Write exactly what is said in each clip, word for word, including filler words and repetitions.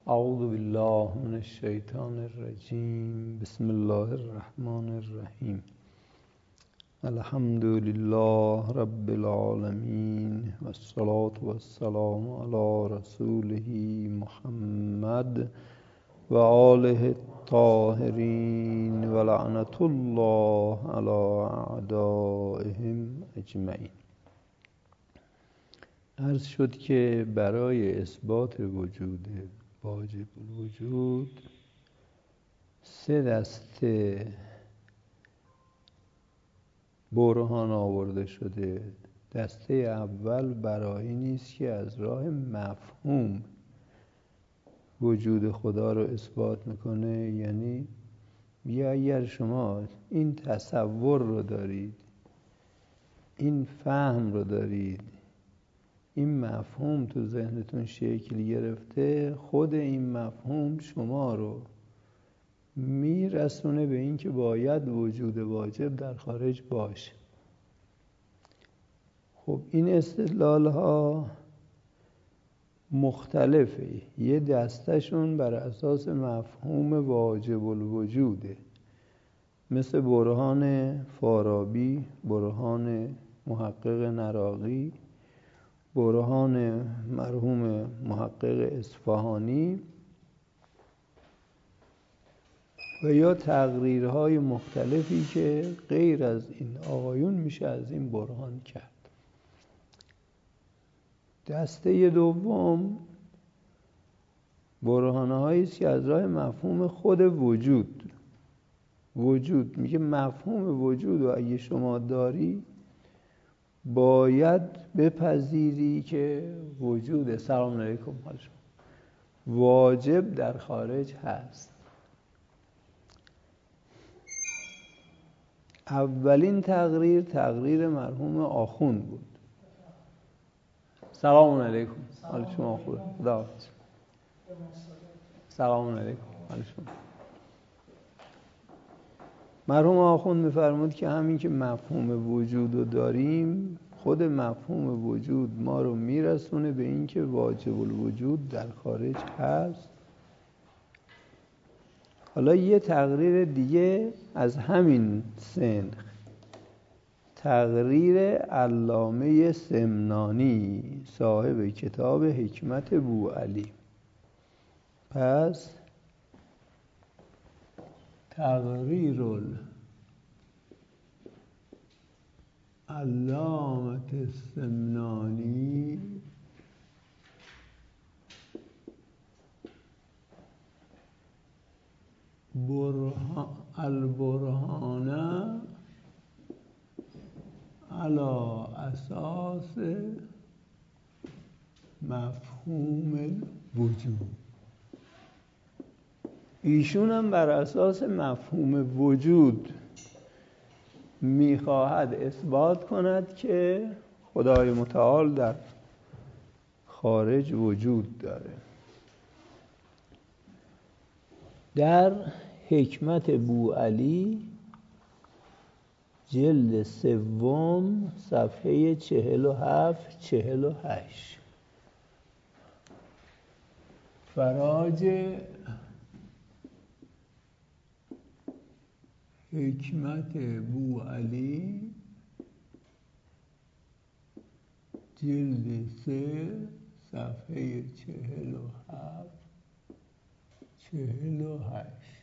اعوذ بالله من الشیطان الرجیم. بسم الله الرحمن الرحیم. الحمد لله رب العالمین والصلاة والسلام علی رسوله محمد و آله الطاهرین و لعنة الله علی اعدائهم اجمعین. عرض شد که برای اثبات وجود واجب الوجود سه دسته برهان آورده شده. دسته اول برای نیست که از راه مفهوم وجود خدا رو اثبات میکنه، یعنی یا اگر شما این تصور رو دارید، این فهم رو دارید، این مفهوم تو ذهنتون شکل گرفته، خود این مفهوم شما رو میرسونه به این که باید وجود واجب در خارج باشه. خب این استدلال ها مختلفه. یه دستشون بر اساس مفهوم واجب الوجوده، مثل برهان فارابی، برهان محقق نراقی، برهان مرحوم محقق اصفهانی و یا تقریرهای مختلفی که غیر از این آقایون میشه از این برهان کرد. دسته دوم برهانهایی است که از راه مفهوم خود وجود وجود میگه مفهوم وجود و اگه شما داری باید بپذیری که وجود سلام علیکم حال شما واجب در خارج هست. اولین تقریر تقریر مرحوم آخوند بود. سلام علیکم حال شما خوبه؟ خداحافظ. سلام علیکم حال شما. مرحوم آخوند می‌فرمود که همین که مفهوم وجود رو داریم، خود مفهوم وجود ما رو میرسونه به این که واجب الوجود در خارج هست. حالا یه تقریر دیگه از همین سنخ، تقریر علامه سمنانی صاحب کتاب حکمت بوعلی. پس تقریر علامه سمنانی برهان البرهانه علی اساس مفهوم وجود. ایشون هم بر اساس مفهوم وجود میخواهد اثبات کند که خدای متعال در خارج وجود داره. در حکمت بوعلی جلد سوم صفحه چهل و هفت چهل و هشت فراج حکمت بوعلی جلد سه صفحه چهل و هفت چهل و هشت.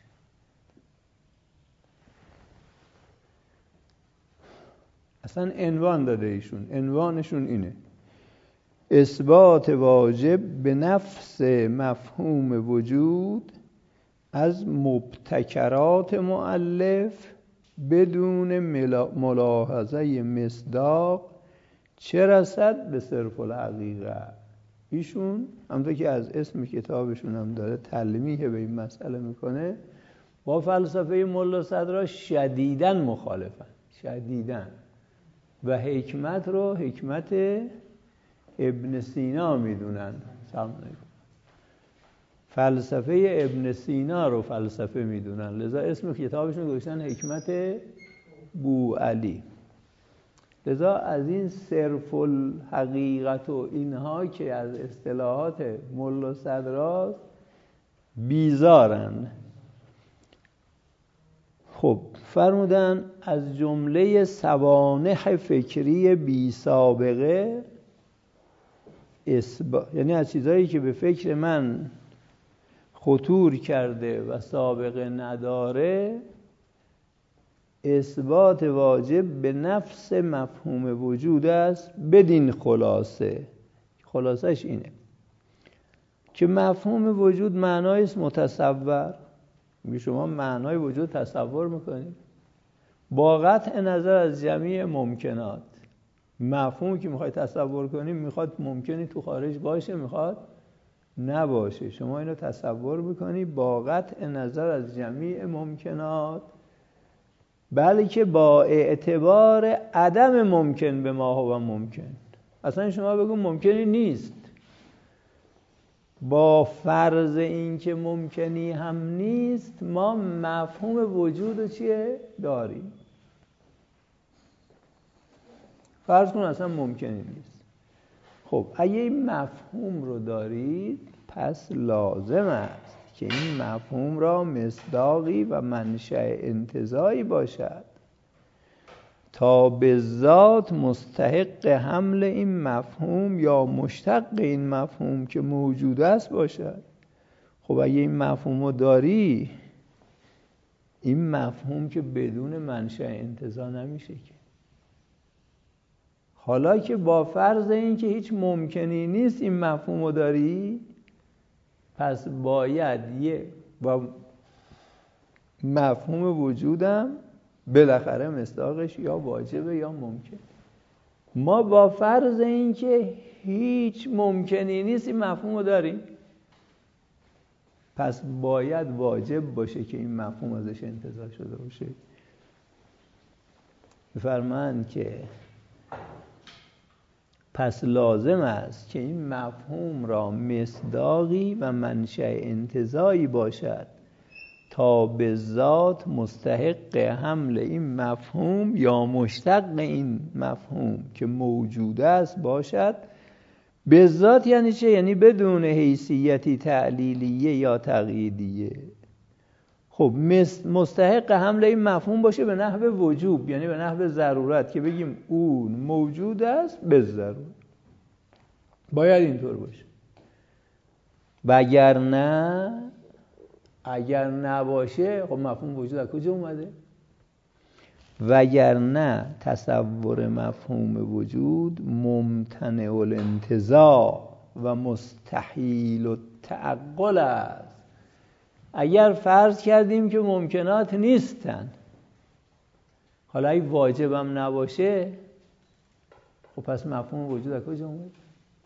اصلا عنوان داده ایشون، عنوانشون اینه: اثبات واجب به نفس مفهوم وجود از مبتکرات مؤلف بدون ملاحظه مصداق چه رسد به صرف الحقیقه. ایشون همونطور که از اسم کتابشون هم داره تلمیح به این مسئله میکنه، با فلسفه ملا صدرا شدیداً مخالفن، شدیداً، و حکمت رو حکمت ابن سینا میدونن. سلام علیکم. فلسفه ابن سینا رو فلسفه میدونن، لذا اسم کتابشون گذاشتن حکمت بوعلی. لذا از این صرف الحقیقت و اینها که از اصطلاحات ملا صدراست بیزارن. خب فرمودن از جمله سوانح فکری بی سابقه اسبا... یعنی از چیزایی که به فکر من خطور کرده و سابقه نداره، اثبات واجب به نفس مفهوم وجود است. بدین خلاصه، خلاصش اینه که مفهوم وجود معنایی است متصور. می شما معنای وجود تصور میکنید با قطع نظر از جمیع ممکنات. مفهومی که میخوای تصور کنیم میخواد ممکنی تو خارج باشه، میخواد نباشه. شما اینو تصور میکنی با قطع نظر از جمیع ممکنات، بلکه با اعتبار عدم ممکن به ما هو ممکن. اصلا شما بگو ممکنی نیست، با فرض این که ممکنی هم نیست، ما مفهوم وجود رو چیه؟ داریم. فرض کن اصلا ممکنی نیست. خب اگه این مفهوم رو دارید، پس لازم است که این مفهوم را مصداقی و منشأ انتزاعی باشد تا به ذات مستحق حمل این مفهوم یا مشتق این مفهوم که موجود است باشد. خب اگه این مفهوم رو داری، این مفهوم که بدون منشأ انتزاع نمیشه که. حالا که با فرض این که هیچ ممکنی نیست این مفهوم رو داری، پس باید یه با مفهوم وجودم بالاخره مصداقش یا واجبه یا ممکن. ما با فرض این که هیچ ممکنی نیست این مفهوم رو داریم، پس باید واجب باشه که این مفهوم ازش انتزاع شده باشه. بفرمایند که پس لازم است که این مفهوم را مصداقی و منشأ انتزاعی باشد تا به ذات مستحق حمل این مفهوم یا مشتق این مفهوم که موجود است باشد. به ذات یعنی چه؟ یعنی بدون حیثیتی تعلیلیه یا تقییدیه. خب مستحق حمل این مفهوم باشه به نحو وجوب، یعنی به نحو ضرورت، که بگیم اون موجود است به ضرورت. باید اینطور باشه. وگرنه اگر نباشه، خب مفهوم وجود از کجا اومده؟ وگرنه تصور مفهوم وجود ممتنع الانتزاع و مستحیل التعقل است. اگر فرض کردیم که ممکنات نیستن، حالا اگه واجبم نباشه، خب پس مفهوم وجود از کجا اومده؟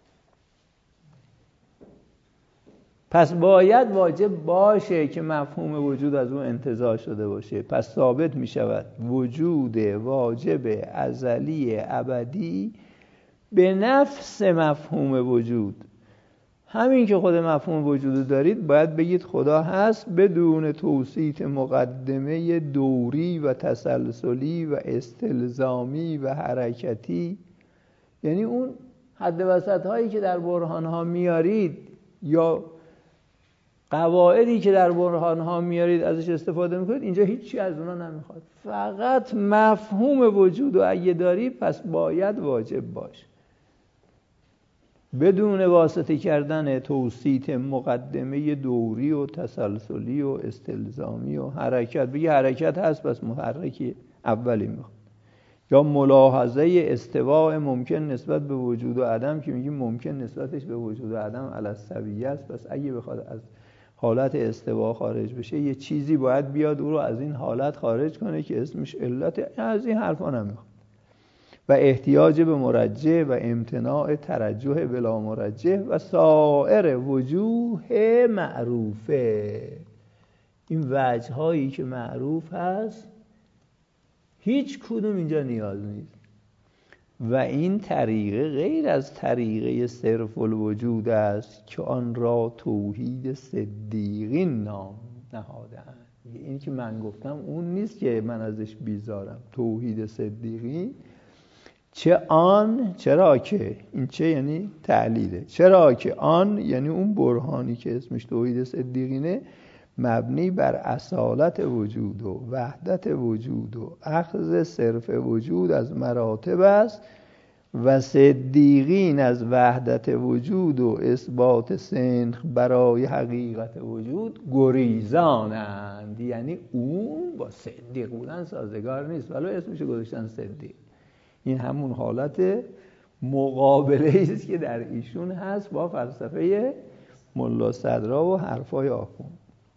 پس باید واجب باشه که مفهوم وجود از اون انتزاع شده باشه. پس ثابت می شود وجود واجب ازلی ابدی به نفس مفهوم وجود. همین که خود مفهوم وجود دارید باید بگید خدا هست بدون توصیف مقدمه دوری و تسلسلی و استلزامی و حرکتی. یعنی اون حد وسط هایی که در برهان ها میارید یا قواعدی که در برهان ها میارید ازش استفاده میکنید، اینجا هیچی از اونا نمیخواد. فقط مفهوم وجود و اگه داری پس باید واجب باشه بدون واسطه کردن توصیف مقدمه دوری و تسلسلی و استلزامی و حرکت. بگی حرکت هست پس محرکی اولی میخواد. یا ملاحظه استواء ممکن نسبت به وجود و عدم که میگیم ممکن نسبتش به وجود و عدم علی السویه است. پس اگه بخواد از حالت استوا خارج بشه، یه چیزی باید بیاد او رو از این حالت خارج کنه که اسمش علت. از این حرفا نمیخواد. و احتیاج به مرجح و امتناع ترجح بلا مرجح و سایر وجوه معروفه. این وجه هایی که معروف هست هیچ کدوم اینجا نیاز نیست. و این طریقه غیر از طریقه صرف الوجود است که آن را توحید صدیقین نام نهادند. این که من گفتم اون نیست که من ازش بیزارم. توحید صدیقین چه آن، چرا که، این چه یعنی تعلیله، چرا که آن یعنی اون برهانی که اسمش توحید صدیقینه مبنی بر اصالت وجود و وحدت وجود و اخذ صرف وجود از مراتب است و صدیقین از وحدت وجود و اثبات سنخ برای حقیقت وجود گریزانند. یعنی اون با صدیق بودن سازگار نیست، ولی اسمش گذاشتن صدیق. این همون حالت مقابله است که در ایشون هست با فلسفه ملا صدرا و حرفای آخوند.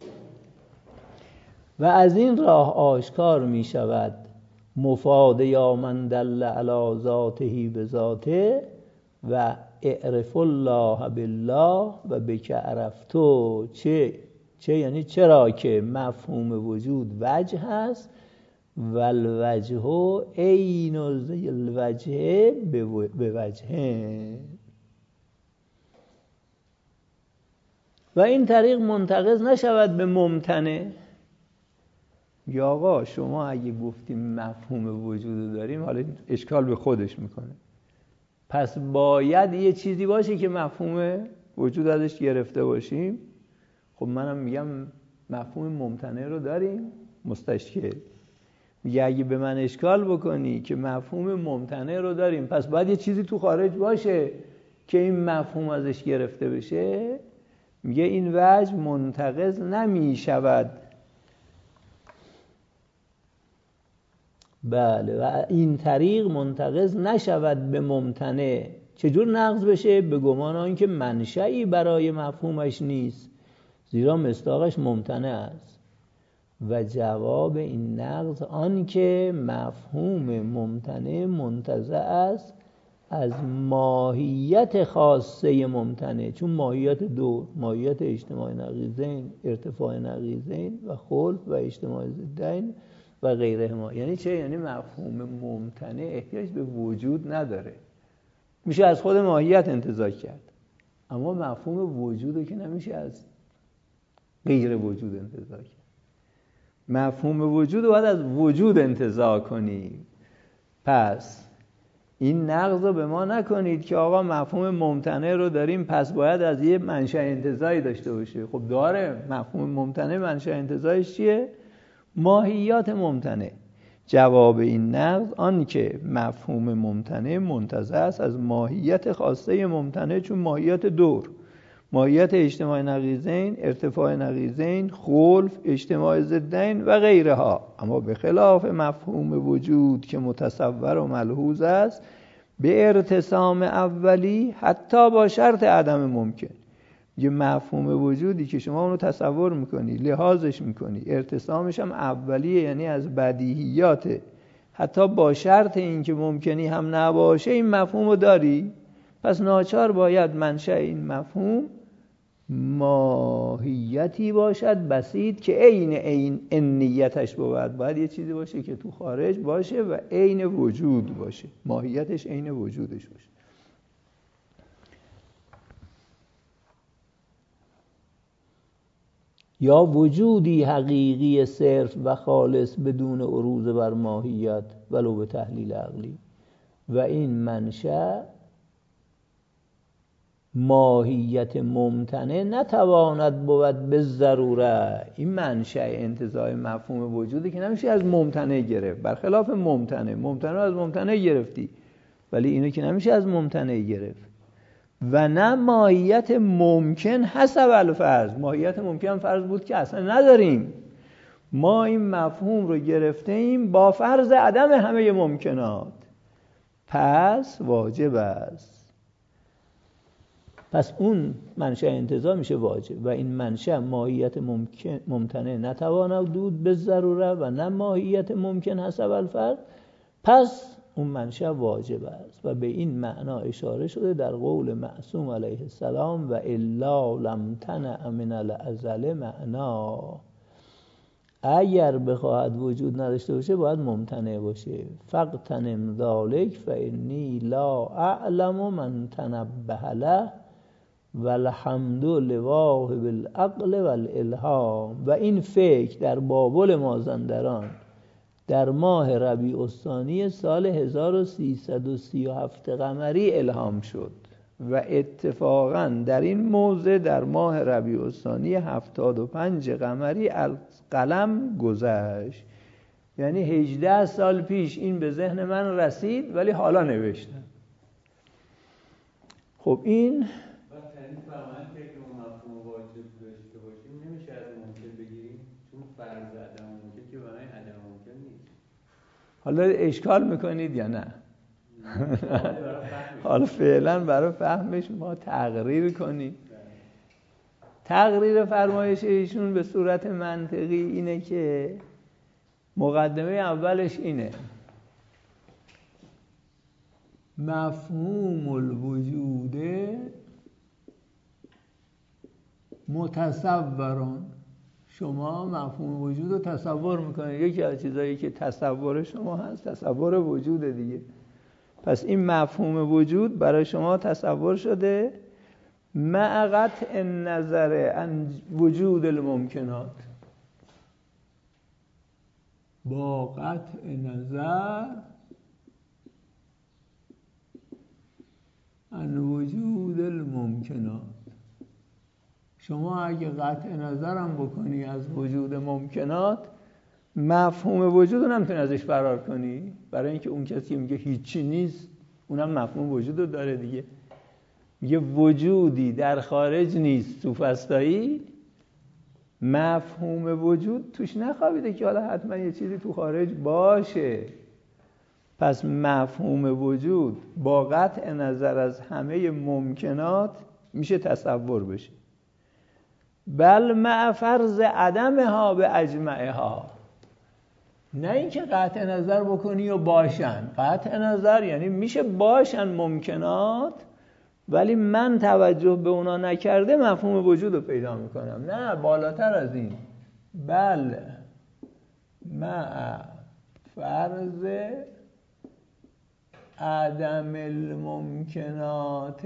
و از این راه آشکار می شود مفاد یا من دل علی ذاته بذاته و اعرف الله بالله و بک عرفتو. چه چه یعنی چرا که مفهوم وجود وجه هست و الوجه عین الوجه به وجه و این طریق منتقض نشود به ممتنع. یا آقا شما اگه گفتیم مفهوم وجود داریم، حالا اشکال به خودش میکنه، پس باید یه چیزی باشه که مفهوم وجود ازش گرفته باشیم. خب منم میگم مفهوم ممتنع رو داریم، مستشکل میگه اگه به من اشکال بکنی که مفهوم ممتنع رو داریم، پس باید یه چیزی تو خارج باشه که این مفهوم ازش گرفته بشه. میگه این وجه منتقض نمی شود. بله، و این طریق منتقض نشود به ممتنع. چجور نقض بشه؟ به گمان آن که منشأی برای مفهومش نیست، زیرا مصداقش ممتنع است. و جواب این نقض آن که مفهوم ممتنع منتزع است از ماهیت خاصه ممتنع، چون ماهیت دو، ماهیت اجتماع نقیضین، ارتفاع نقیضین و خلف و اجتماع ضدین و غیرهما. یعنی چه؟ یعنی مفهوم ممتنع احتیاج به وجود نداره، میشه از خود ماهیت انتزاع کرد. اما مفهوم وجودو که نمیشه از غیر وجود انتزاع کرد. مفهوم وجود رو باید از وجود انتزاع کنی. پس این نقض رو به ما نکنید که آقا مفهوم ممتنع رو داریم پس باید از یه منشأ انتزاعی داشته باشه. خب داره. مفهوم ممتنع منشأ انتزاعش چیه؟ ماهیات ممتنع. جواب این نقض آن که مفهوم ممتنع منتزع است از ماهیت خاصه ممتنع، چون ماهیت دور، ماهیت اجتماع نقیضین، ارتفاع نقیضین، خلف، اجتماع ضدین و غیرها. اما به خلاف مفهوم وجود که متصور و ملحوظ است به ارتسام اولی حتی با شرط عدم ممکن. یه مفهوم وجودی که شما اونو تصور میکنی، لحاظش میکنی، ارتسامش هم اولیه، یعنی از بدیهیاته، حتی با شرط این که ممکنی هم نباشه، این مفهومو داری. پس ناچار باید منشأ این مفهوم ماهیتی باشد بسیط که عین عین انیتش بود. باید یه چیزی باشه که تو خارج باشه و عین وجود باشه، ماهیتش عین وجودش باشه. یا وجودی حقیقی صرف و خالص بدون عروض بر ماهیت ولو به تحلیل عقلی. و این منشأ ماهیت ممتنع نتواند بود به ضروره. این منشأ انتزاع مفهوم وجودی که نمیشه از ممتنع گرفت، برخلاف ممتنع. ممتنع از ممتنع گرفتی، ولی اینو که نمیشه از ممتنع گرفت. و نه ماهیت ممکن حسب الفرض. ماهیت ممکن فرض بود که اصلا نداریم، ما این مفهوم رو گرفته ایم با فرض عدم همه ممکنات، پس واجب است. پس اون منشأ انتزاع میشه واجب. و این منشأ ماهیت ممکن ممتنع نتواند بود به ضروره و نه ماهیت ممکن حسب الفرض، پس اون منشأ واجب است. و به این معنا اشاره شده در قول معصوم علیه السلام: و الا لم تنع من الازل معنا. اگر بخواهد وجود نداشته باشه باید ممتنع باشه. فاغتنم ذلک فانی لا اعلم من تنبه له والحمد لواهب العقل والالهام. و این فکر در بابل مازندران در ماه ربیع الثانی سال هزار و سیصد و سی و هفت قمری الهام شد و اتفاقا در این موضع در ماه ربیع الثانی هفتاد و پنج قمری از قلم گذشت. یعنی هجده سال پیش این به ذهن من رسید ولی حالا نوشتم. خب این حالا اشکال میکنید یا نه؟ حالا فعلا برای فهمش ما تقریر کنیم. تقریر فرمایش ایشون به صورت منطقی اینه که مقدمه اولش اینه: مفهوم الوجود متصورون. شما مفهوم وجود رو تصور میکنید. یکی از چیزایی که تصور شما هست تصور وجود دیگه. پس این مفهوم وجود برای شما تصور شده مع قطع نظر عن وجود الممکنات، با قطع نظر عن وجود الممکنات. شما اگه قطع نظرم بکنی از وجود ممکنات، مفهوم وجود رو نمیتونی ازش فرار کنی. برای اینکه اون کسی میگه هیچی نیست، اونم مفهوم وجود رو داره دیگه. میگه وجودی در خارج نیست، سوفسطایی مفهوم وجود توش نخوابیده که حالا حتما یه چیزی تو خارج باشه. پس مفهوم وجود با قطع نظر از همه ممکنات میشه تصور بشه. بل مع فرض عدمها به اجمعها. نه اینکه قطع نظر بکنی و باشن. قطع نظر یعنی میشه باشن ممکنات، ولی من توجه به اونا نکرده مفهوم وجود رو پیدا میکنم. نه، بالاتر از این. بل مع فرض عدم الممکنات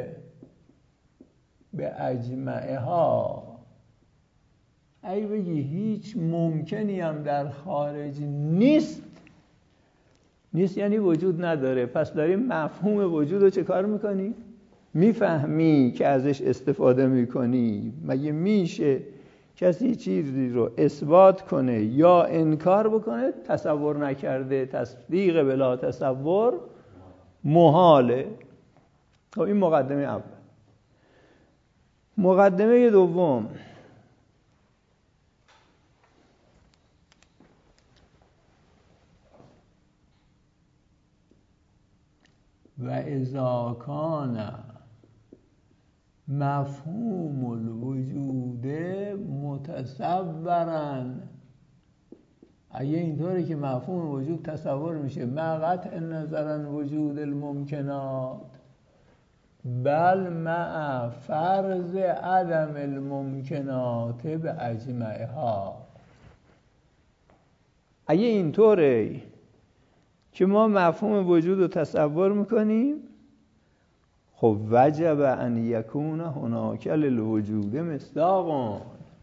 به اجمعها. ای بگی هیچ ممکنی هم در خارج نیست، نیست یعنی وجود نداره. پس داریم مفهوم وجود رو چه کار میکنی؟ میفهمی که ازش استفاده میکنی. مگه میشه کسی چیزی رو اثبات کنه یا انکار بکنه تصور نکرده؟ تصدیق بلا تصور محاله. خب این مقدمه اول. مقدمه دوم: و اذا کان مفهوم الوجود متصورا. اگه اینطوری که مفهوم وجود تصور میشه مع قطع نظرن وجود الممکنات، بل مع فرض عدم الممکنات به اجمعها. اگه اینطوره که ما مفهوم وجود رو تصور میکنیم، خب وجب ان یکون هناک للوجود مصداق.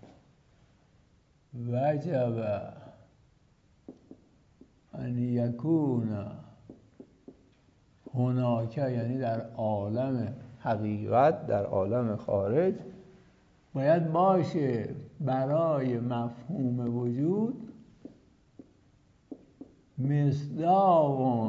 وجب ان یکون هناک یعنی در عالم حقیقت، در عالم خارج باید باشه برای مفهوم وجود مصداق،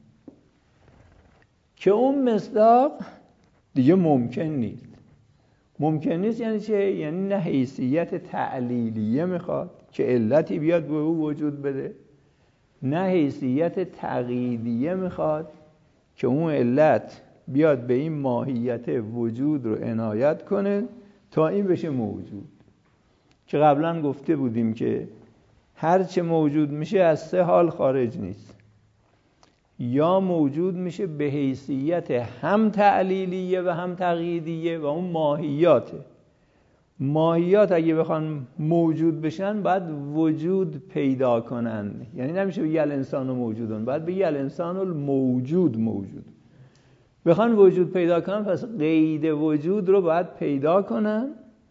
که اون مصداق دیگه ممکن نیست. ممکن نیست یعنی چه؟ یعنی نه حیثیت تعلیلیه میخواد که علتی بیاد به او وجود بده، نه حیثیت تقییدیه میخواد که اون علت بیاد به این ماهیت وجود رو عنایت کنه تا این بشه موجود. که قبلا گفته بودیم که هر چه موجود میشه از سه حال خارج نیست. یا موجود میشه به حیثیت هم تعلیلیه و هم تقییدیه و اون ماهیاته. ماهیات اگه بخوان موجود بشن باید وجود پیدا کنن. یعنی نمیشه بگی الانسان موجودون، باید بگی الانسان الموجود موجود. بخوان وجود پیدا کنن پس قید وجود رو باید پیدا کنن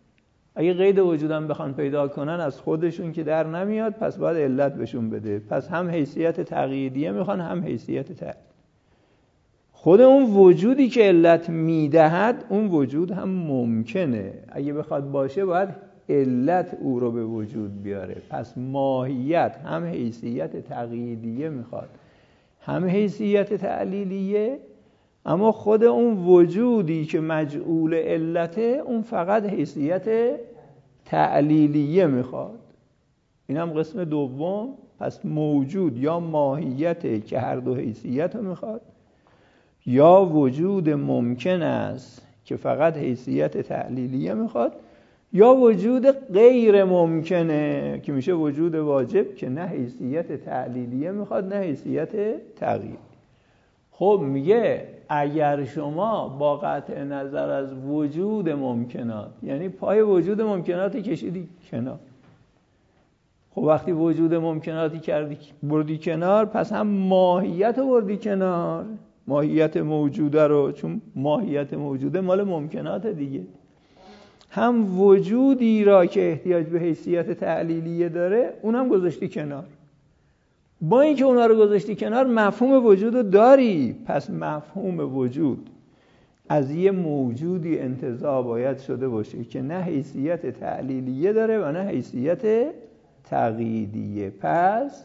اگه قید وجودم بخوان پیدا کنن از خودشون که در نمیاد، پس باید علت بهشون بده. پس هم حیثیت تقییدیه میخوان، هم حیثیت تقیید. خود اون وجودی که علت میدهد، اون وجود هم ممکنه اگه بخواد باشه باید علت او رو به وجود بیاره. پس ماهیت هم حیثیت تقییدیه میخواد، هم حیثیت تعلیلیه. اما خود اون وجودی که مجعول علته، اون فقط حیثیت تعلیلیه میخواد. این هم قسم دوم. پس موجود یا ماهیته که هر دو حیثیت رو میخواد، یا وجود ممکن است که فقط حیثیت تعلیلیه میخواد، یا وجود غیر ممکنه که میشه وجود واجب که نه حیثیت تعلیلیه میخواد نه حیثیت تغییر. خب میگه اگر شما با قطع نظر از وجود ممکنات، یعنی پای وجود ممکناتی کشیدی کنار، خب وقتی وجود ممکناتی کردی بردی کنار، پس هم ماهیت رو بردی کنار، ماهیت موجوده رو، چون ماهیت موجوده مال ممکنات دیگه، هم وجودی را که احتیاج به حیثیت تعلیلیه داره اونم گذاشتی کنار. با اینکه اونا رو گذاشتی کنار، مفهوم وجود رو داری. پس مفهوم وجود از یه موجودی انتزاع باید شده باشه که نه حیثیت تعلیلیه داره و نه حیثیت تقییدیه. پس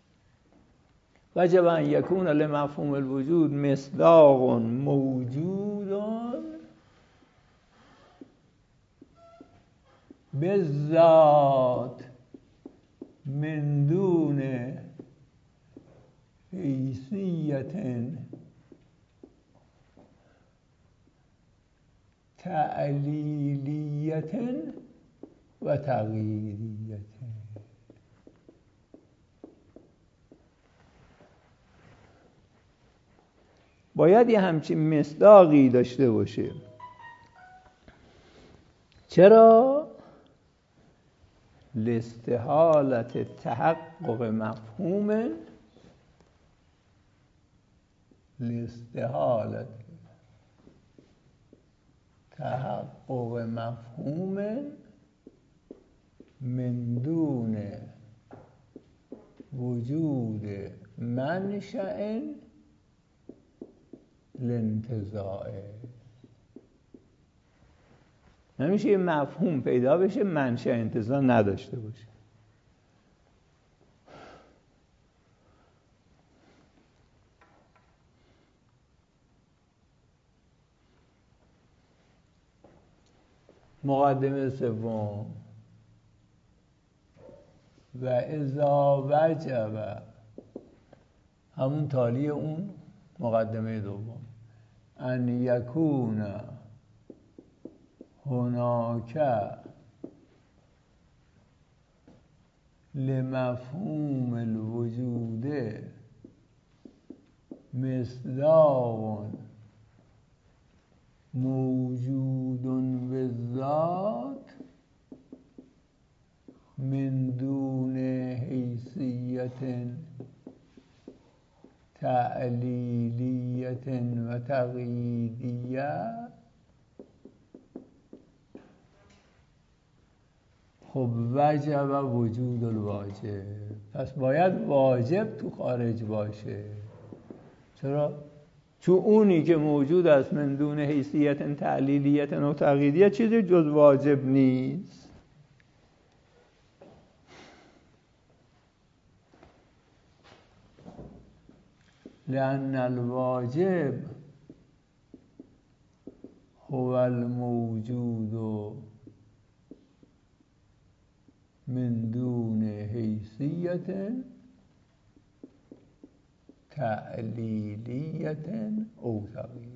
وجب ان یکون لمفهوم الوجود مصداق موجود بالذات من دون حیثیت تعلیلیت و تقییدیت. باید یه همچین مصداقی داشته باشه. چرا؟ لاستحالت تحقق مفهوم لاستحالت تحقق مفهوم من دون وجود منشأ لانتزاع. نمیشه یه مفهوم پیدا بشه منشأ انتزاع نداشته باشه. مقدمه سوم، و اذا وجب، همون تالی اون مقدمه دوم، ان یکون هناک لمفهوم الوجود مصداق موجود بالذات من دون حیثیت تعلیلیت و تقییدیه. خب وجب وجود الواجب، پس باید واجب تو خارج باشه. چرا؟ چون اونی که موجود است من دون حیثیت تعلیلیت و تقییدیه چیزی جز واجب نیست. لأن الواجب هو الموجود من دون حیثیت تعلیلیت او تقییدیه.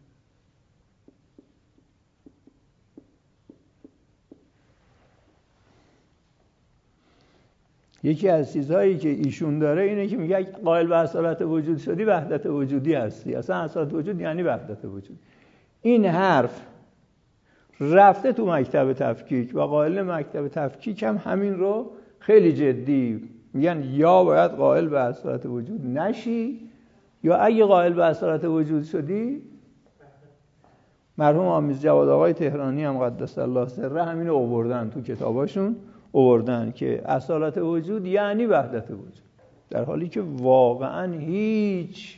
یکی از چیزهایی که ایشون داره اینه که میگه قائل به اصالت وجود شدی وحدت وجودی هستی. اصلا اصالت وجود یعنی وحدت وجود. این حرف رفته تو مکتب تفکیک و قائل مکتب تفکیک هم همین رو خیلی جدی میگن، یا باید قائل به اصالت وجود نشی، یا اگه قائل به اصالت وجود شدی مرحوم آمیز جواد آقای تهرانی هم قدس الله سره همین رو آوردن تو کتاباشون، آوردن که اصالت وجود یعنی وحدت وجود، در حالی که واقعا هیچ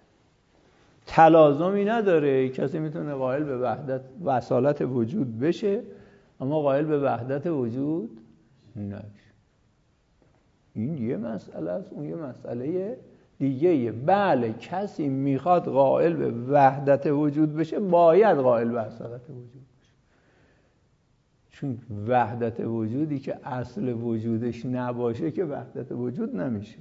تلازمی نداره. کسی میتونه قائل به وحدت و اصالت وجود بشه اما قائل به وحدت وجود نشه. این یه مسئله است، اون یه مسئله دیگه. بله کسی میخواد قائل به وحدت وجود بشه باید قائل به اصالت وجود بشه، چون وحدت وجودی که اصل وجودش نباشه که وحدت وجود نمیشه.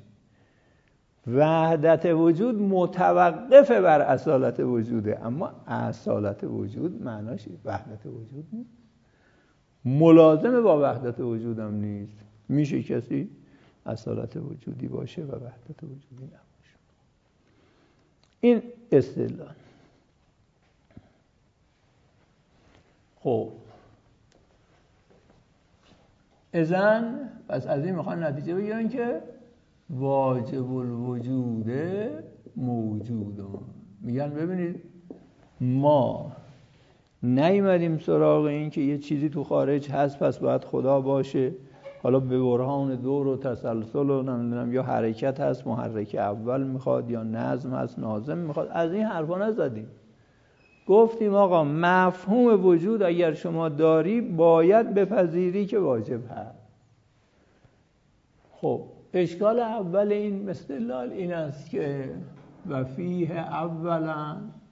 وحدت وجود متوقف بر اصالت وجوده، اما اصالت وجود معناش وحدت وجود نیست، ملازم با وحدت وجود هم نیست. میشه کسی اصالت وجودی باشه و وحدت وجودی نباشه. این استدلال. خب اذن پس از این میخوان نتیجه بگیرن که واجب الوجود موجود. میگن ببینید ما نیومدیم سراغ این که یه چیزی تو خارج هست پس باید خدا باشه، حالا به برهان دور و تسلسل و نمیدونم یا حرکت هست محرک اول میخواد یا نظم هست ناظم میخواد، از این حرفا نزدیم. گفتیم آقا مفهوم وجود اگر شما داری باید بپذیری که واجب هست. خب اشکال اول این استدلال این است که و فیه اولا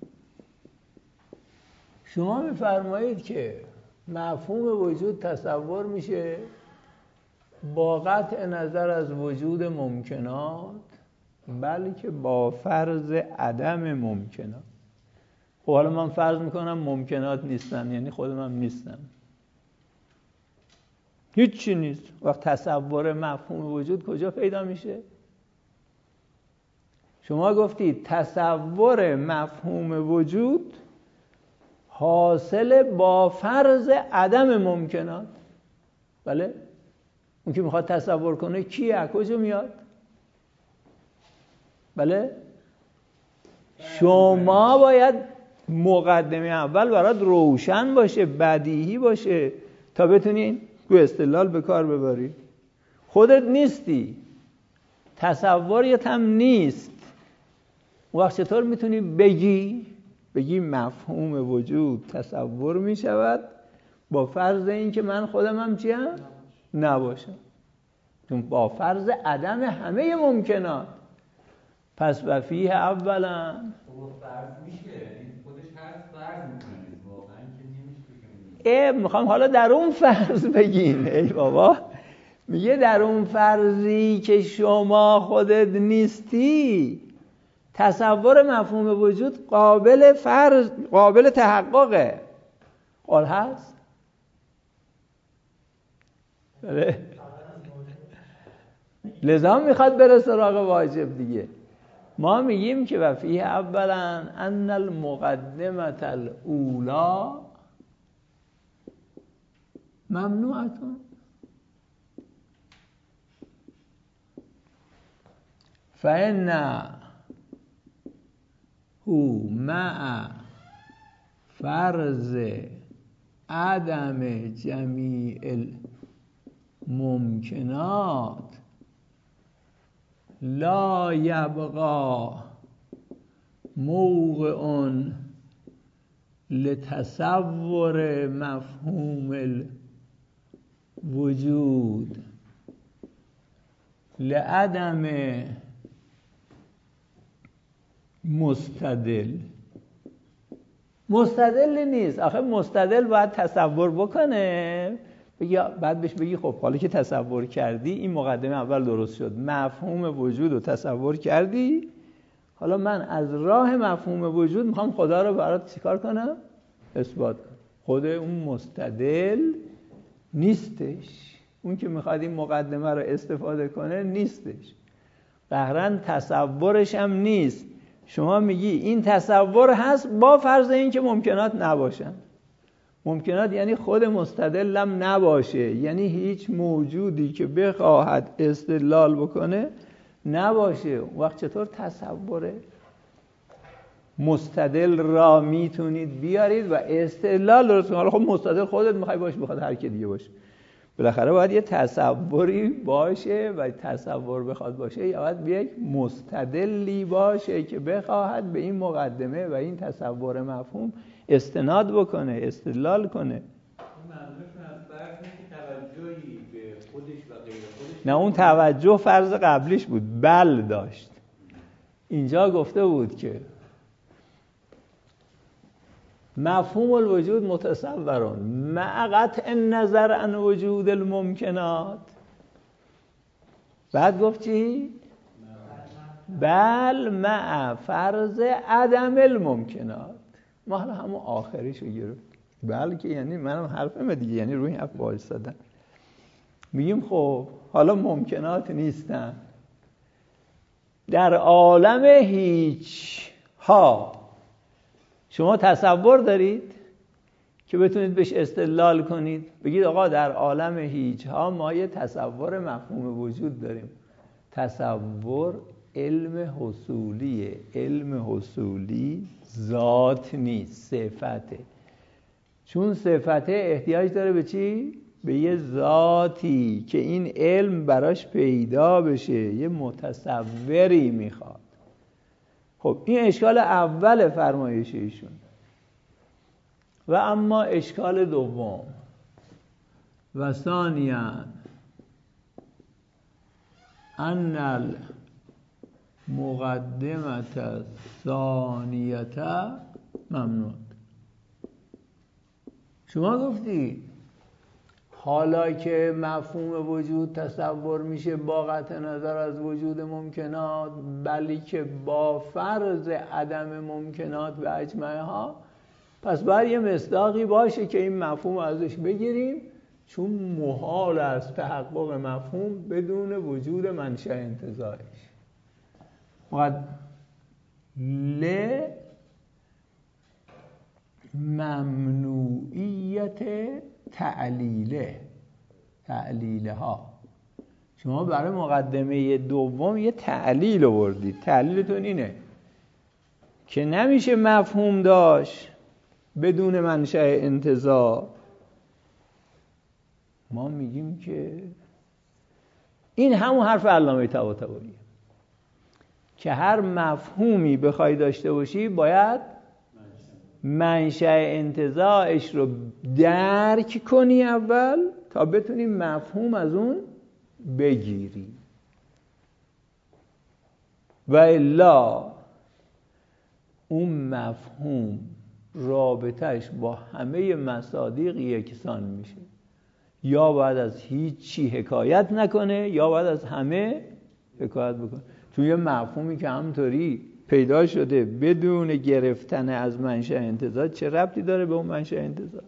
شما میفرمایید که مفهوم وجود تصور میشه با قطع نظر از وجود ممکنات بلکه با فرض عدم ممکنات. خب حالا من فرض میکنم ممکنات نیستن، یعنی خودم هم نیستم، هیچ چی نیست. وقت تصور مفهوم وجود کجا پیدا میشه؟ شما گفتید تصور مفهوم وجود حاصل با فرض عدم ممکنات. بله؟ اون که میخواد تصور کنه کیه؟ کجا میاد؟ بله؟ شما باید مقدمه اول برات روشن باشه، بدیهی باشه تا بتونی تو استدلال به کار ببری. خودت نیستی، تصوریت هم نیست، وقت چطور میتونی بگی بگی مفهوم وجود تصور میشود با فرض این که من خودم هم چیم؟ نباشم، چون با فرض عدم همه ممکنات. پس و فیه اولا فرض میشه، خودش هست فرض میکنه واقعا که نمیشه. اه میخوام حالا در اون فرض بگین. ای بابا میگه در اون فرضی که شما خودت نیستی تصور مفهوم وجود قابل فرض قابل تحققه. قال هست؟ بله. لذا میخواد بره سراغ واجب دیگه. ما میگیم که و فیه اولا ان المقدمه الاولا ممنوعتون فإن هو مع فرض عدم جمیع الممکنات لا یبقى موقع لتصور مفهوم الوجود لعدم مستدل. مستدل نیست. آخه مستدل باید تصور بکنه، بگی بعد بهش بگی خب حالا که تصور کردی این مقدمه اول درست شد، مفهوم وجود رو تصور کردی، حالا من از راه مفهوم وجود میخوام خدا رو برات چیکار کنم؟ اثبات کنم. خود اون مستدل نیستش، اون که میخواد این مقدمه رو استفاده کنه نیستش، قهرن تصورش هم نیست. شما میگی این تصور هست با فرض این که ممکنات نباشن. ممکنات یعنی خود مستدلم نباشه، یعنی هیچ موجودی که بخواهد استدلال بکنه نباشه. وقت چطور تصوره؟ مستدل را میتونید بیارید و استدلال درست کنید. حالا خب مستدل خودت میخوای باش، بخواد هر کی دیگه باشه، بالاخره باید یه تصوری باشه و تصور بخواد باشه یا باید یک مستدلی باشه که بخواهد به این مقدمه و این تصور مفهوم استناد بکنه، استدلال کنه. منظورشون از فرض که توجهی به خودش و غیر خودش، نه اون توجه فرض قبلیش بود، بل داشت. اینجا گفته بود که مفهوم الوجود متصورون مع قطع النظر عن وجود الممکنات. بعد گفت چی؟ بل مع فرض عدم الممکنات. ما حالا همون آخریشو گرفت. بل که یعنی منم حرفم دیگه، یعنی روی این حرف وایسادن. میگیم خب حالا ممکنات نیستن در عالم هیچ ها. شما تصور دارید که بتونید بهش استدلال کنید، بگید آقا در عالم هیچ ها ما یه تصور مفهوم وجود داریم. تصور علم حصولیه. علم حصولی ذات نیست، صفته. چون صفته احتیاج داره به چی؟ به یه ذاتی که این علم براش پیدا بشه، یه متصوری میخواد. خب این اشکال اول فرمایش ایشون. و اما اشکال دوم و ثانیاً ان المقدمه الثانیه ممنوع. شما گفتی حالا که مفهوم وجود تصور میشه با قطع نظر از وجود ممکنات، بلی که با فرض عدم ممکنات به اجمعه ها، پس باید یه مصداقی باشه که این مفهوم ازش بگیریم، چون محال است تحقق مفهوم بدون وجود منشأ انتزاعش. وقد ل ممنوعیت تعلیله تعلیله ها. شما برای مقدمه دوم یه تعلیل آوردید. تعلیلتون اینه که نمیشه مفهوم داشت بدون منشأ انتزاع. ما میگیم که این همون حرف علامه طباطباییه که هر مفهومی بخوای داشته باشی باید منشأ انتزاعش رو درک کنی اول تا بتونی مفهوم از اون بگیری، و الا اون مفهوم رابطهش با همه مصادیق یکسان میشه. یا باید از هیچی حکایت نکنه یا باید از همه حکایت بکنه. چون یه مفهومی که همطوری پیدا شده بدون گرفتن از منشأ انتزاع، چه ربطی داره به اون منشأ انتزاع؟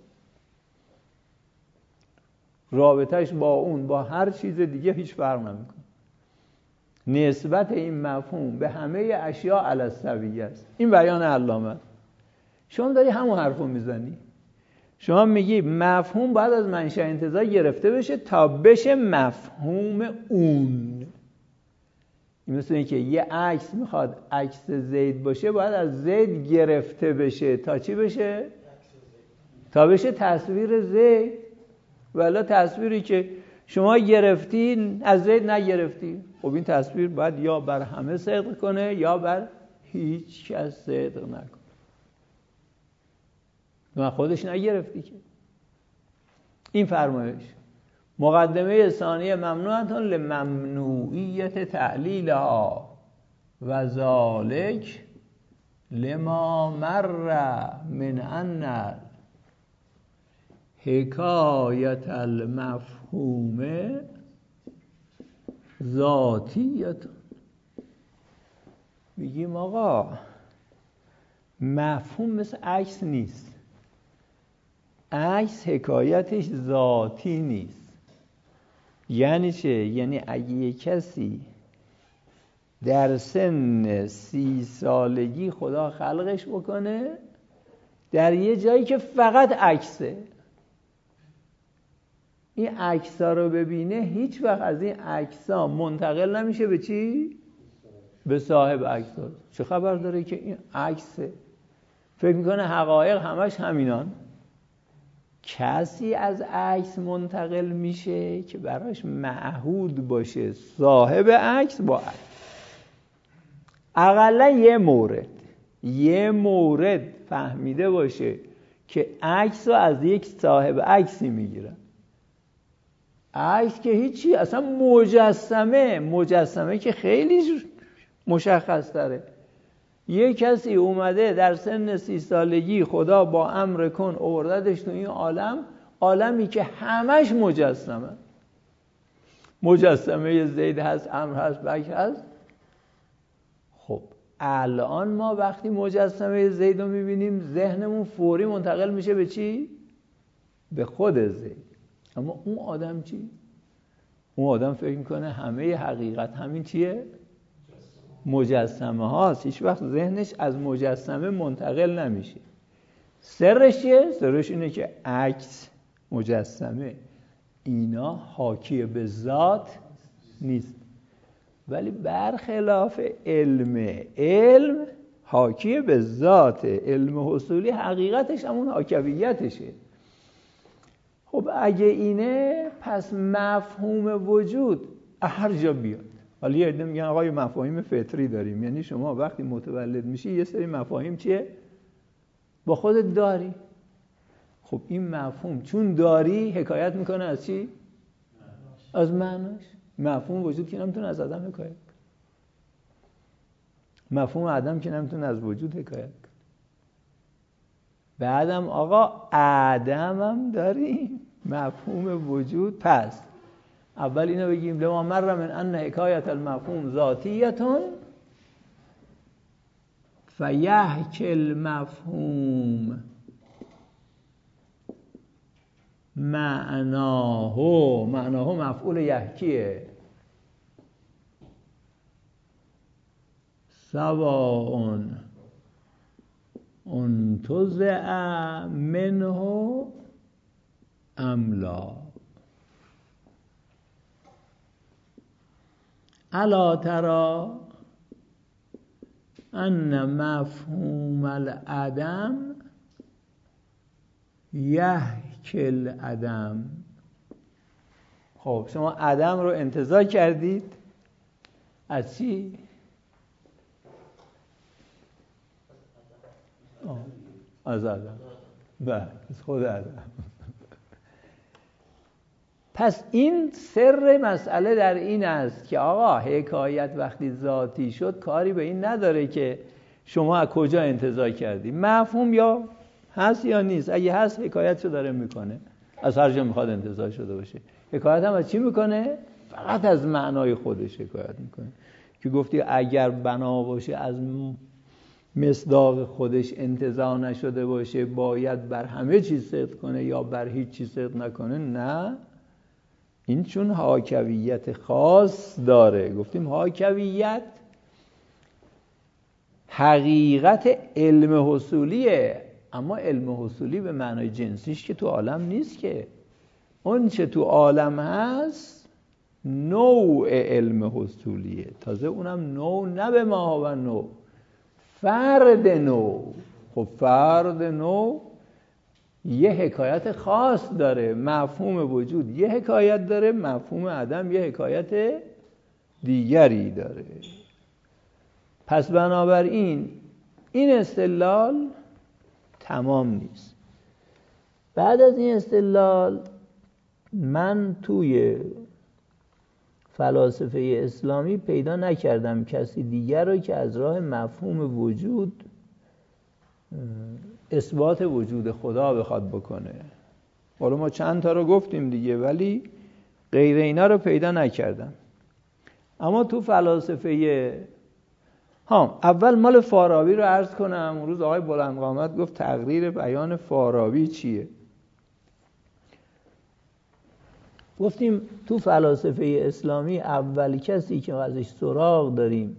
رابطهش با اون با هر چیز دیگه هیچ فرق نمیکنه. نسبت این مفهوم به همه اشیاء علی السویه است. این بیان علامه. شما داری همون حرفو میزنی. شما میگی مفهوم باید از منشأ انتزاع گرفته بشه تا بشه مفهوم اون. این مثل این که یه عکس میخواد عکس زید باشه، باید از زید گرفته بشه تا چی بشه؟ تا بشه تصویر زید. ولی تصویری که شما گرفتین از زید نگرفتی، خب این تصویر باید یا بر همه صدق کنه یا بر هیچ کس صدق نکنه. من خودش نگرفتی که. این فرمایش مقدمه ثانیه ممنوعتون لممنوعیت تعلیلها و ذالک لما مر من ان حکایت المفهوم ذاتیت. میگیم آقا مفهوم مثل عکس نیست. عکس حکایتش ذاتی نیست. یعنی چه؟ یعنی اگه یک کسی در سن سی سالگی خدا خلقش بکنه در یه جایی که فقط عکسه، این عکس‌ها رو ببینه، هیچ وقت از این عکس‌ها منتقل نمیشه به چی؟ به صاحب عکس داد. چه خبر داره که این عکسه؟ فکر میکنه حقایق همش همینان. کسی از عکس منتقل میشه که براش معهود باشه صاحب عکس با عکس. اقلا یه مورد یه مورد فهمیده باشه که عکس رو از یک صاحب عکسی میگیرن. عکس که هیچی، اصلا مجسمه مجسمه که خیلی مشخص تره. یه کسی اومده در سن سی سالگی خدا با امر کن آوردتش تو این عالم، عالمی که همش مجسمه. مجسمه زید هست، امر هست، بکر هست. خب الان ما وقتی مجسمه زید رو میبینیم ذهنمون فوری منتقل میشه به چی؟ به خود زید. اما اون آدم چی؟ اون آدم فکر میکنه همه حقیقت همین چیه؟ مجسمه هاست. هیچ وقت ذهنش از مجسمه منتقل نمیشه. سرش چیه؟ سرش اینه که عکس، مجسمه، اینا حاکی به ذات نیست. ولی برخلاف علم علم حاکی به ذات. علم حصولی حقیقتش همون حاکویتشه. خب اگه اینه پس مفهوم وجود هر جا بیاد. حالا یه عده میگن آقا یه مفاهیم فطری داریم، یعنی شما وقتی متولد میشی یه سری مفاهیم چیه؟ با خودت داری. خب این مفهوم چون داری حکایت میکنه از چی؟ از معناش. مفهوم وجود که نمیتونه از عدم حکایت کنه. مفهوم عدم که نمیتونه از وجود حکایت کنه. بعدم آقا عدم هم داریم، مفهوم وجود. پس اول اینو بگیم لما مر من ان حکایت المفهوم ذاتیتون فیحکی المفهوم معناه. معناه مفعول یحکیه. سواء انتزع منه ام لا. الا ترى ان مفهوم العدم یحکی العدم. خب شما عدم رو انتزاع کردید از چی؟ از عدم. بله از خود عدم. پس این سر مسئله در این است که آقا حکایت وقتی ذاتی شد کاری به این نداره که شما از کجا انتزاع کردی. مفهوم یا هست یا نیست. اگه هست حکایتشو داره میکنه، از هر جا میخواد انتزاع شده باشه. حکایت هم از چی میکنه؟ فقط از معنای خودش حکایت میکنه. که گفتی اگر بنا باشه از مصداق خودش انتزاع نشده باشه باید بر همه چیز صدق کنه یا بر هیچ چیز صدق نکنه. نه، این چون حاکویت خاص داره. گفتیم حاکویت حقیقت علم حصولیه، اما علم حصولی به معنای جنسیش که تو عالم نیست. که اون چه تو عالم هست نوع علم حصولیه. تازه اونم نوع نه به ما و نوع، فرد نوع. خب فرد نوع یه حکایت خاص داره. مفهوم وجود یه حکایت داره، مفهوم عدم یه حکایت دیگری داره. پس بنابراین این استدلال تمام نیست. بعد از این استدلال من توی فلاسفه اسلامی پیدا نکردم کسی دیگر رو که از راه مفهوم وجود اثبات وجود خدا بخواد بکنه. حالا ما چند تا رو گفتیم دیگه، ولی غیر اینا رو پیدا نکردم. اما تو فلاسفه ها اول مال فارابی رو عرض کنم. اون روز آقای بلندقامت گفت تقریر بیان فارابی چیه. گفتیم تو فلاسفه اسلامی اول کسی که ازش سراغ داریم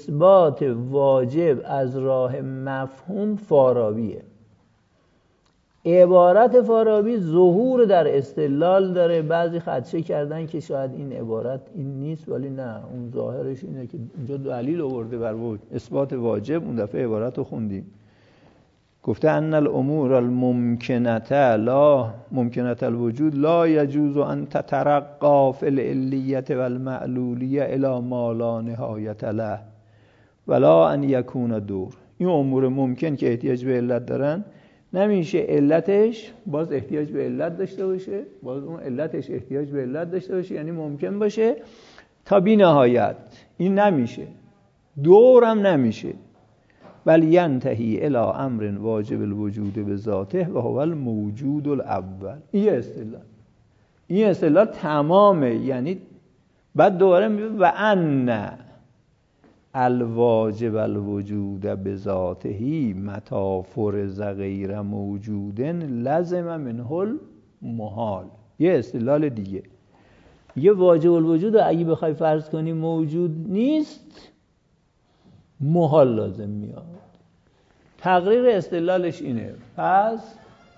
اثبات واجب از راه مفهوم فارابیه. عبارت فارابی ظهور در استدلال داره. بعضی خدشه کردن که شاید این عبارت این نیست، ولی نه، اون ظاهرش اینه که اینجا دلیل آورده بر اثبات واجب. اون دفعه عبارت رو خوندیم، گفته ان الامور الممکنه لا ممکنه الوجود لا یجوز ان تترقى فی العلیه والمعلولیه الی ما لا نهایت له ولا ان یکون دور. این امور ممکن که احتیاج به علت دارن نمیشه علتش باز احتیاج به علت داشته باشه، باز اون علتش احتیاج به علت داشته باشه، یعنی ممکن باشه تا بی نهایت. این نمیشه، دورم نمیشه. بل ینتهی الی امر واجب الوجود به ذاته و هو الموجود الاول. این اصطلاح این اصطلاح تمامه. یعنی بعد دوباره میگه و ان الواجب الوجود به ذاته متی فرض غیر موجود لزم منه المحال. یه اصطلاح دیگه، یه واجب الوجود رو اگه بخوای فرض کنی موجود نیست، محال لازم میاد. تقریر استدلالش اینه. پس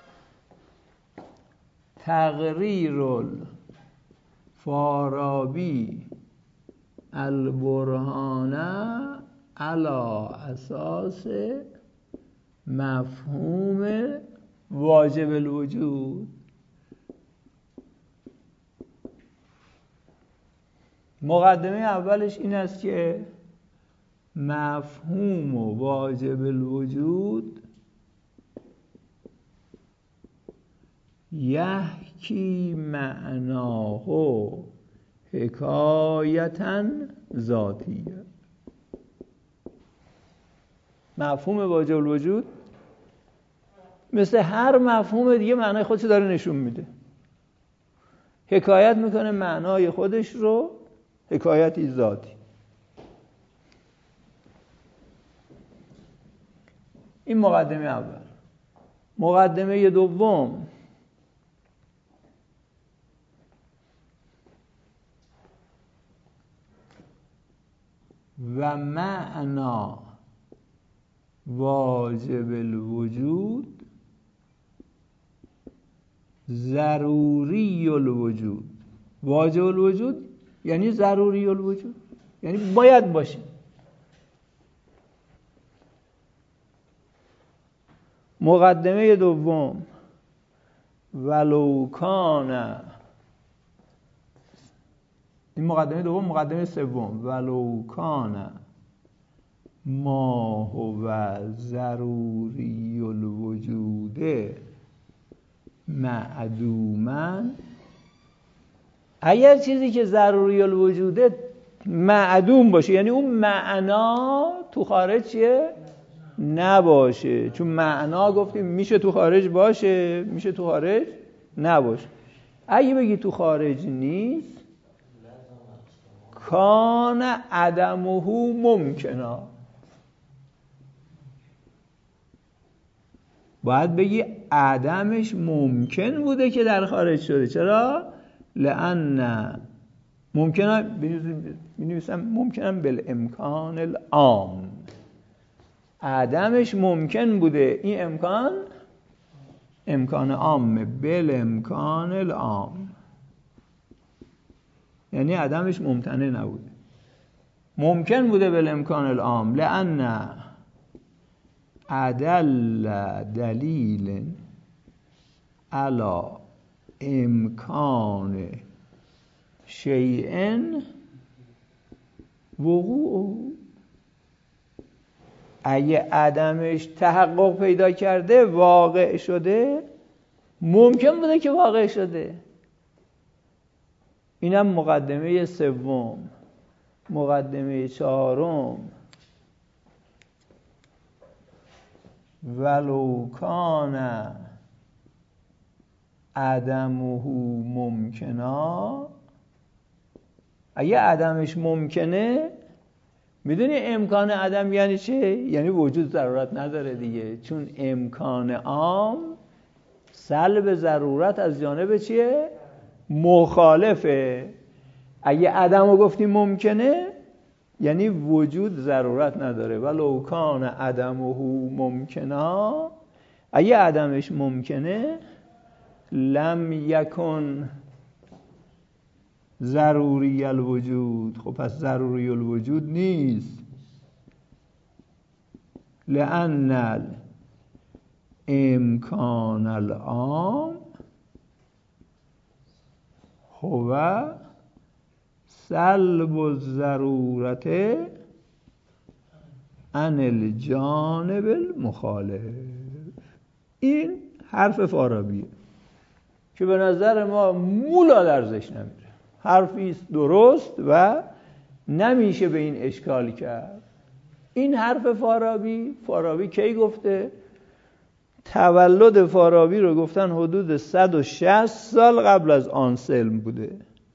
تقریر الفارابی البرهانه علی اساس مفهوم واجب الوجود. مقدمه اولش این است که مفهوم واجب الوجود یحکی معناه حکایتاً ذاتیه. مفهوم واجب الوجود مثل هر مفهوم دیگه معنای خودش داره نشون میده، حکایت میکنه معنای خودش رو، حکایتی ذاتی. این مقدمه اول. مقدمه دوم، و معنا واجب الوجود ضروری الوجود. واجب الوجود یعنی ضروری الوجود، یعنی باید باشه. مقدمه دوم، ولو کان، این مقدمه دوم. مقدمه سوم، ولو کان ما هو ضروری الوجود معدوما. اگر چیزی که ضروری الوجوده معدوم باشه، یعنی اون معنا تو خارج چیه؟ نباشه. چون معنا گفتیم میشه تو خارج باشه، میشه تو خارج نباشه. اگه بگی تو خارج نیست، کان عدمه ممکنه. باید بگی عدمش ممکن بوده که در خارج شده. چرا؟ لأن ممکنه بنویسم ممکنه بالامکان العام. عدمش ممکن بوده، این امکان امکان عامه، بالامکان العام، یعنی عدمش ممتنع نبوده، ممکن بوده بالامکان العام. لأن عدل دلیل علی امکان شیء وقوع. اگه عدمش تحقق پیدا کرده، واقع شده، ممکن بوده که واقع شده. اینم مقدمه سوم. مقدمه چهارم، ولو کان عدمه ممکنا. اگه عدمش ممکنه، میدونی امکان عدم یعنی چه؟ یعنی وجود ضرورت نداره دیگه، چون امکان عام سلب ضرورت از جانب چیه؟ مخالفه. اگه عدم رو گفتیم ممکنه، یعنی وجود ضرورت نداره. ولو کان عدمه ممکنا، اگه عدمش ممکنه لم یکن ضروری الوجود، خب پس ضروری الوجود نیست. لأن الامکان العام هو سلب الضرورت عن الجانب المخالف. این حرف فارابیه که به نظر ما مولا درزش نمیره، حرفی است درست و نمیشه به این اشکال کرد. این حرف فارابی فارابی کی گفته؟ تولد فارابی رو گفتن حدود صد و شصت سال قبل از آنسلم بوده.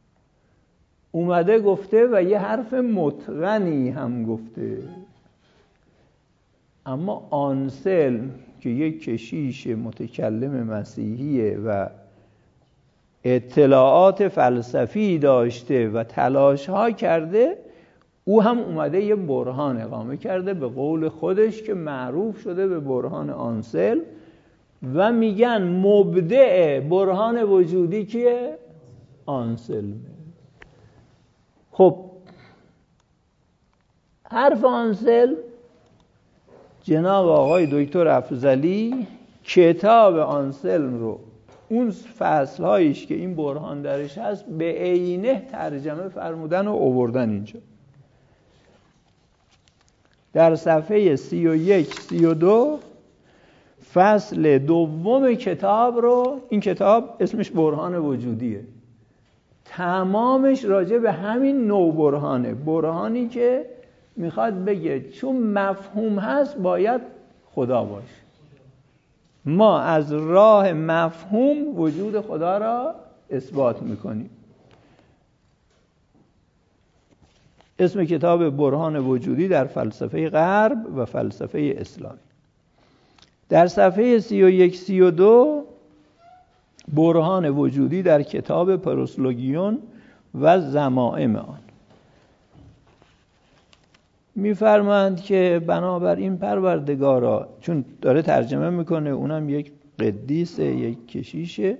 اومده گفته و یه حرف متقنی هم گفته. اما آنسلم که یک کشیش متکلم مسیحیه و اطلاعات فلسفی داشته و تلاش ها کرده، او هم اومده یه برهان اقامه کرده به قول خودش که معروف شده به برهان آنسلم و میگن مبدع برهان وجودی که آنسلمه. خب حرف آنسلم، جناب آقای دکتر افضلی کتاب آنسلم رو اون فصل هایش که این برهان درش هست به عینه ترجمه فرمودن و آوردن اینجا. در صفحه سی و یک سی و دو فصل دوم کتاب رو، این کتاب اسمش برهان وجودیه، تمامش راجع به همین نوع برهانه، برهانی که میخواد بگه چون مفهوم هست باید خدا باشه. ما از راه مفهوم وجود خدا را اثبات میکنیم. اسم کتاب برهان وجودی در فلسفه غرب و فلسفه اسلامی. در صفحه سی و یک سی و دو برهان وجودی در کتاب پروسلوگیون و ضمائم آن میفرمایند که بنابراین پروردگارا، چون داره ترجمه میکنه، اونم یک قدیسه، یک کشیشه،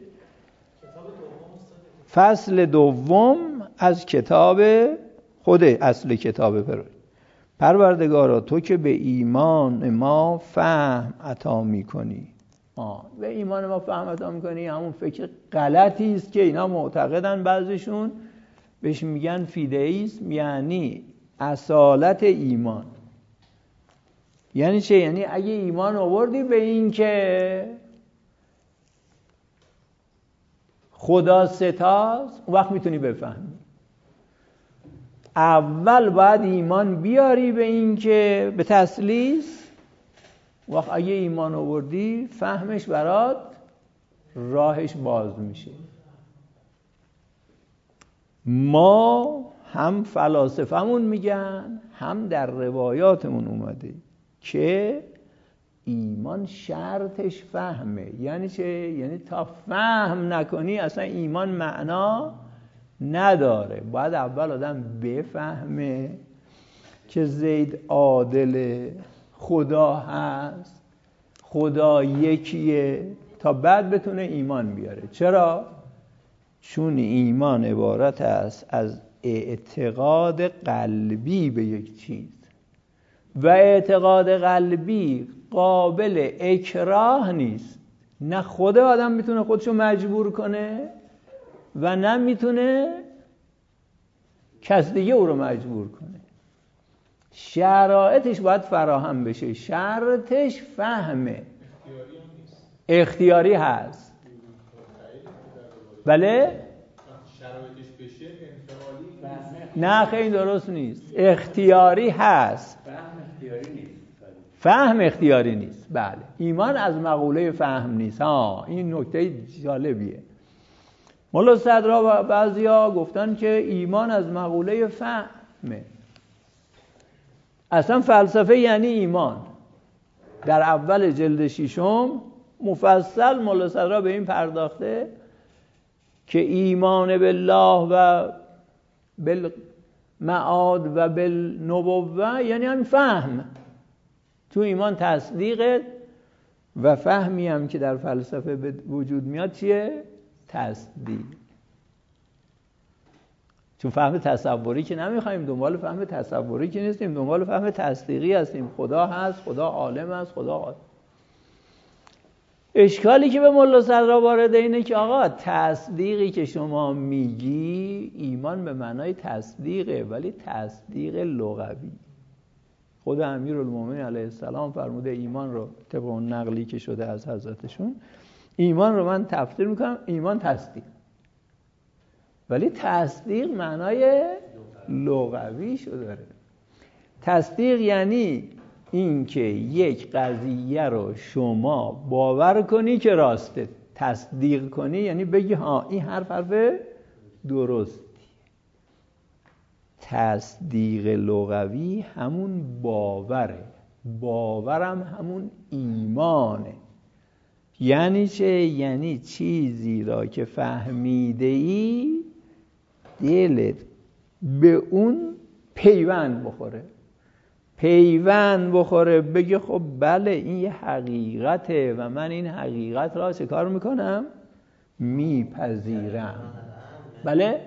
فصل دوم از کتاب خود اصل کتاب پر پروردگارا تو که به ایمان ما فهم عطا میکنی. آه به ایمان ما فهم عطا میکنی همون فکر غلطی است که اینا معتقدن، بعضیشون بهش میگن فیدئیسم، یعنی اصالت ایمان. یعنی چه؟ یعنی اگه ایمان آوردی به این که خدا ستاست، اون وقت میتونی بفهمی. اول باید ایمان بیاری به این که به تثلیث، وقت اگه ایمان آوردی فهمش برات راهش باز میشه. ما هم فلاسفه‌مون میگن هم در روایاتمون اومده که ایمان شرطش فهمه. یعنی چه؟ یعنی تا فهم نکنی اصلا ایمان معنا نداره. باید اول آدم بفهمه که زید عادله، خدا هست، خدا یکیه، تا بعد بتونه ایمان بیاره. چرا؟ چون ایمان عبارت است از اعتقاد قلبی به یک چیز و اعتقاد قلبی قابل اکراه نیست. نه خود آدم میتونه خودشو مجبور کنه و نه میتونه کس دیگه او رو مجبور کنه. شرایطش باید فراهم بشه، شرطش فهمه. اختیاری هست. بله؟ شرایطش بشه انفعالی نه خیلی درست نیست. اختیاری هست. فهم اختیاری نیست. فهم اختیاری نیست. بله. ایمان از مقوله فهم نیست. ها این نکته جالبیه. مولا صدرا و بعضیا گفتن که ایمان از مقوله فهمه. اصلا فلسفه یعنی ایمان. در اول جلد ششم مفصل مولا صدرا به این پرداخته که ایمان بالله و بالمعاد و بالنبوه یعنی هم فهم. تو ایمان تصدیق و فهمی هم که در فلسفه به وجود میاد چیه؟ تصدیق. چون فهم تصوری که نمیخوایم، دنبال فهم تصوری که نیستیم، دنبال فهم تصدیقی هستیم. خدا هست، خدا عالم هست، خدا عالم. اشکالی که به ملا صدرا وارده اینه که آقا تصدیقی که شما میگی ایمان به معنای تصدیقه، ولی تصدیق لغوی. خود امیرالمومنین علیه السلام فرموده ایمان رو طبق اون نقلی که شده از حضرتشون، ایمان رو من تفسیر میکنم ایمان تصدیق، ولی تصدیق معنای لغوی شو داره. تصدیق یعنی این که یک قضیه رو شما باور کنی که راسته. تصدیق کنی یعنی بگی ها این حرف حرف درستی. تصدیق لغوی همون باوره، باورم همون ایمانه. یعنی چه؟ یعنی چیزی را که فهمیده ای دلت به اون پیوند بخوره، پیوند بخوره بگه خب بله این یه حقیقته و من این حقیقت را چه کار میکنم؟ میپذیرم. بله؟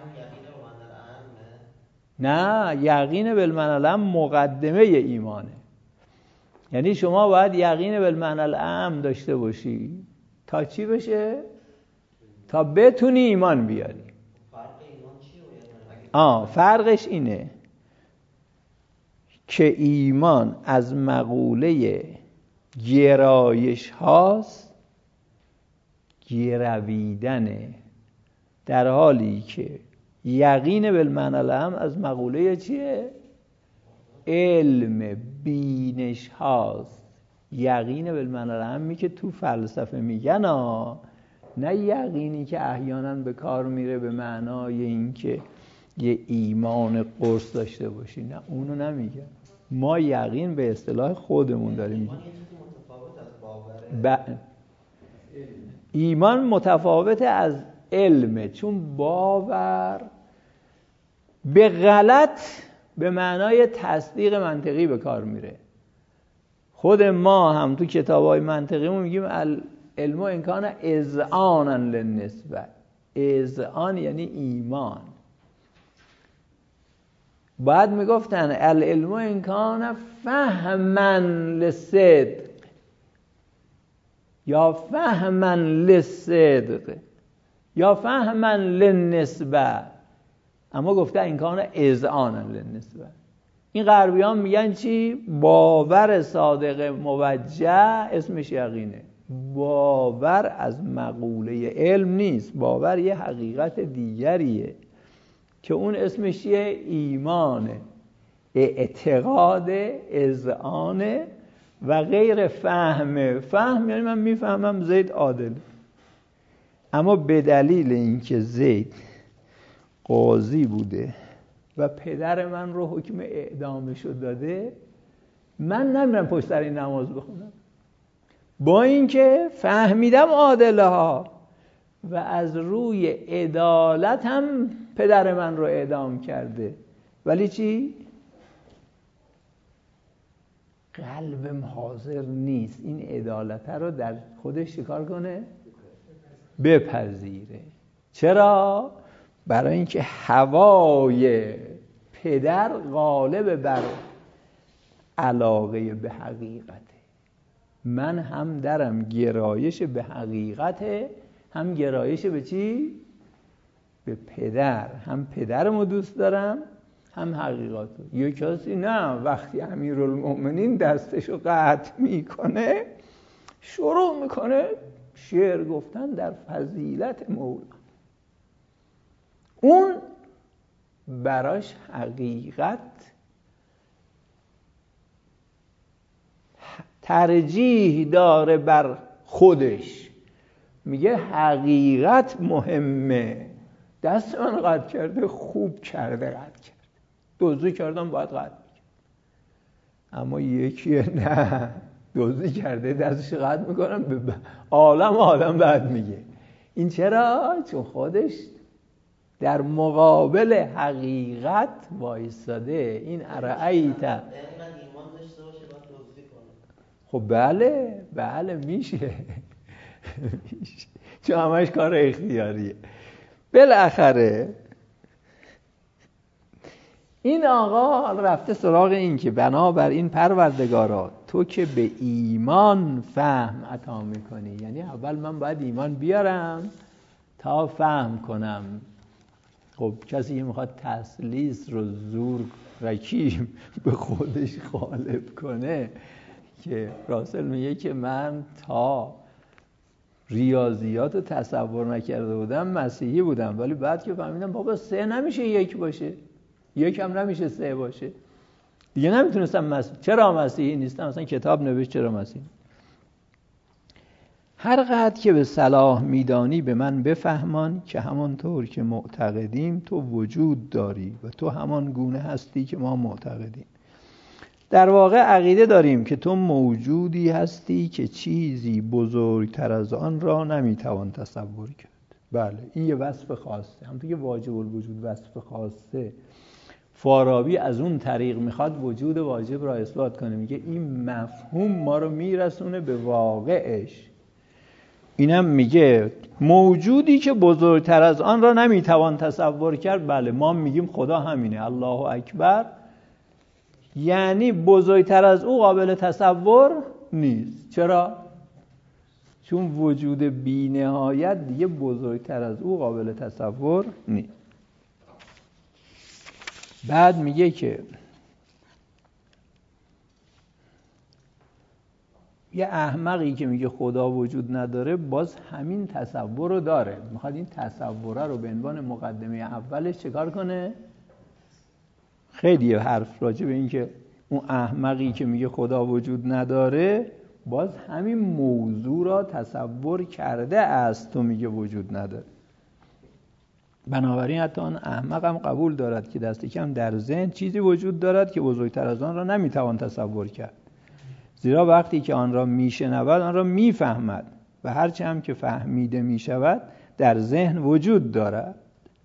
نه، یقین بالمعنی العام مقدمه ایمانه. یعنی شما باید یقین بالمعنی العام داشته باشی تا چی بشه؟ تا بتونی ایمان بیاری. فرق ایمان چیه؟ آه فرقش اینه که ایمان از مقوله گرایش هاست، گرویدنه، در حالی که یقین بالمعنی العام از مقوله چیه؟ علم بینش هاست. یقین بالمعنی العامی که تو فلسفه میگن ها، نه یقینی که احیانا به کار میره به معنای این که یه ایمان قرص داشته باشی، نه اونو نمیگن. ما یقین به اصطلاح خودمون داریم میگیم. ب... ایمان متفاوت از علمه، چون باور به غلط به معنای تصدیق منطقی به کار میره. خود ما هم تو کتابای منطقی ما میگیم العلم امکان اذعانا للنسبه. اذعان یعنی ایمان. بعد میگفتن العلم امکان فهما للصدق یا فهما للصدق یا فهما للنسبه، اما گفته امکان اذعانا للنسبه. این غربیان میگن چی؟ باور صادق موجه اسمش یقینه. باور از مقوله علم نیست، باور یه حقیقت دیگریه که اون اسمش چیه؟ ایمانه، اعتقاد، اذعانه و غیر فهمه. فهم یعنی من میفهمم زید عادل، اما به دلیل اینکه زید قاضی بوده و پدر من رو حکم اعدامشو داده، من نمیرم پشت سر این نماز بخونم، با اینکه فهمیدم عادله ها و از روی عدالت هم پدر من رو اعدام کرده، ولی چی؟ قلبم حاضر نیست این عدالت رو در خودش چیکار کنه؟ بپذیره. چرا؟ برای اینکه هوای پدر غالب بر علاقه به حقیقته. من هم درم گرایش به حقیقته، هم گرایش به چی؟ به پدر. هم پدرمو دوست دارم هم حقیقتو. یه کسی نه وقتی امیرالمومنین دستشو قطع میکنه شروع میکنه شعر گفتن در فضیلت مولا. اون براش حقیقت ترجیح داره بر خودش، میگه حقیقت مهمه. دست من قطع کرده، خوب کرده قطع کرده، دزدی کردم باید قطع میکرد. اما یکی نه دزدی کرده دستش قطع میکنم به عالم عالم بعد میگه. این چرا؟ چون خودش در مقابل حقیقت وایساده. این ارائیت خب بله بله میشه میشه چون همش کار اختیاریه. بالاخره این آقا رفته سراغ این که بنابر این پروردگارا تو که به ایمان فهم عطا میکنی، یعنی اول من باید ایمان بیارم تا فهم کنم. خب کسی که میخواد تسلیس رو زور رکیب به خودش غالب کنه، که راسل میگه که من تا ریاضیات رو تصور نکرده بودم مسیحی بودم، ولی بعد که فهمیدم بابا سه نمیشه یک باشه، یک هم نمیشه سه باشه، دیگه نمیتونستم مسیحی. چرا مسیحی نیستم؟ مثلا کتاب نوشت چرا مسیحی. هر قدر که به صلاح میدانی به من بفهمان که همانطور که معتقدیم تو وجود داری و تو همان گونه هستی که ما معتقدیم. در واقع عقیده داریم که تو موجودی هستی که چیزی بزرگتر از آن را نمیتوان تصور کرد. بله این یه وصف خاصه، همونطور که واجب الوجود وصف خاصه. فارابی از اون طریق میخواد وجود واجب را اثبات کنه، میگه این مفهوم ما رو میرسونه به واقعش. اینم میگه موجودی که بزرگتر از آن را نمیتوان تصور کرد. بله ما میگیم خدا همینه، الله اکبر، یعنی بزرگتر از او قابل تصور نیست. چرا؟ چون وجود بی نهایت دیگه بزرگتر از او قابل تصور نیست. بعد میگه که یه احمقی که میگه خدا وجود نداره باز همین تصور رو داره، میخواد این تصوره رو به عنوان مقدمه اولش چکار کنه؟ خیلی حرف راجع به این که اون احمقی که میگه خدا وجود نداره باز همین موضوع را تصور کرده است تو میگه وجود نداره. بنابراین حتی آن احمق هم قبول دارد که دست کم در ذهن چیزی وجود دارد که بزرگتر از آن را نمیتوان تصور کرد، زیرا وقتی که آن را میشنود آن را میفهمد و هرچه هم که فهمیده میشود در ذهن وجود دارد.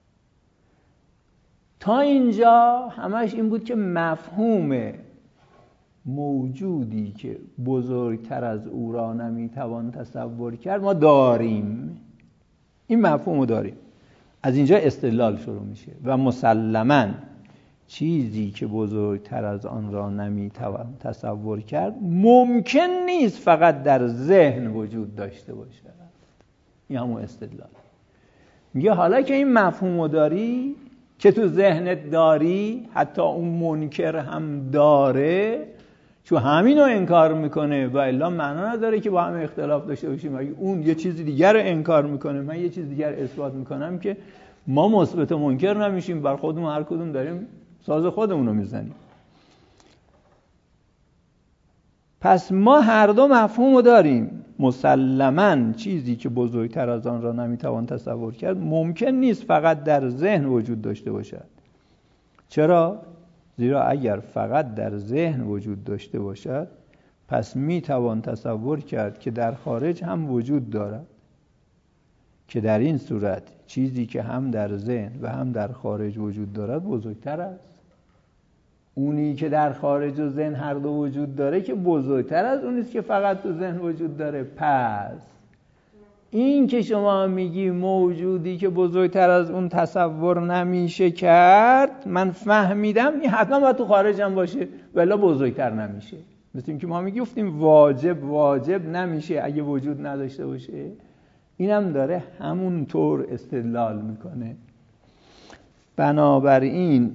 تا اینجا همش این بود که مفهوم موجودی که بزرگتر از او را نمیتوان تصور کرد ما داریم، این مفهوم رو داریم. از اینجا استدلال شروع میشه و مسلماً چیزی که بزرگتر از آن را نمیتوان تصور کرد ممکن نیست فقط در ذهن وجود داشته باشد. این همون استدلال. میگه حالا که این مفهوم رو داری، که تو ذهنت داری، حتی اون منکر هم داره، چون همین رو انکار میکنه و الا معنا نداره که با هم اختلاف داشته باشیم. اگه اون یه چیز دیگر رو انکار میکنه من یه چیز دیگر اثبات میکنم که ما مثبت و منکر نمیشیم، بر خودمون هر کدوم داریم ساز خودمون رو میزنیم. پس ما هر دو مفهوم رو داریم. مسلماً چیزی که بزرگتر از آن را نمیتوان تصور کرد ممکن نیست فقط در ذهن وجود داشته باشد. چرا؟ زیرا اگر فقط در ذهن وجود داشته باشد پس میتوان تصور کرد که در خارج هم وجود دارد، که در این صورت چیزی که هم در ذهن و هم در خارج وجود دارد بزرگتر است. اونی که در خارج و ذهن هر دو وجود داره که بزرگتر از اونیست که فقط تو ذهن وجود داره. پس این که شما میگی موجودی که بزرگتر از اون تصور نمیشه کرد، من فهمیدم این حتما باید تو خارج هم باشه ولی بزرگتر نمیشه. مثل این که ما میگفتیم واجب واجب نمیشه اگه وجود نداشته باشه. اینم داره همون طور استدلال میکنه. بنابراین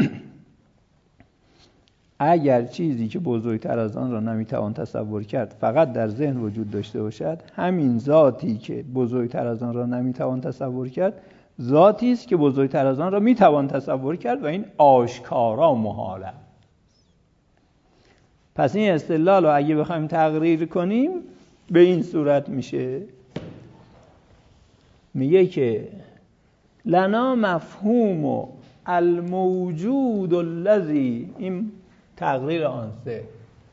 اگر چیزی که بزرگتر از آن را نمیتوان تصور کرد فقط در ذهن وجود داشته باشد، همین ذاتی که بزرگتر از آن را نمیتوان تصور کرد ذاتی است که بزرگتر از آن را میتوان تصور کرد و این آشکارا محاله. پس این استدلال رو اگه بخوایم تقریر کنیم به این صورت میشه. میگه که لنا مفهوم الموجود الذی، این تقریر آنسلم،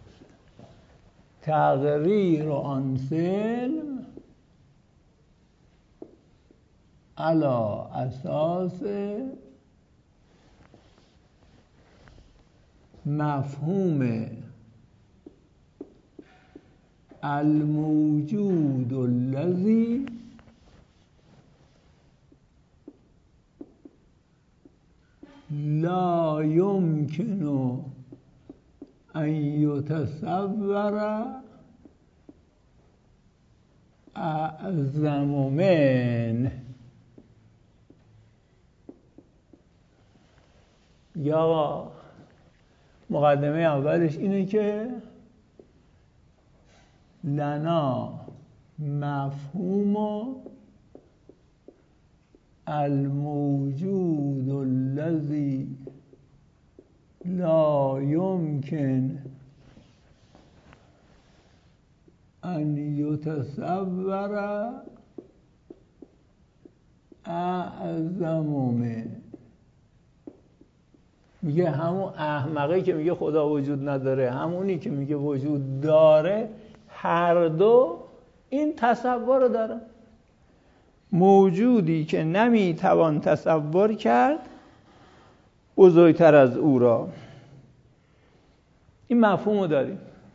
تقریر آنسلم علی اساس مفهوم الموجود الذی لا يمكن ان يتصور اعظم من. یا مقدمه اولش اینه که لنا مفهوم الموجود الذی لا يمكن ان يتصور اعظم من. میگه همون احمقی که میگه خدا وجود نداره، همونی که میگه وجود داره، هر دو این تصور رو دارن. موجودی که نمیتوان تصور کرد بزرگتر از او را. این مفهوم رو داریم.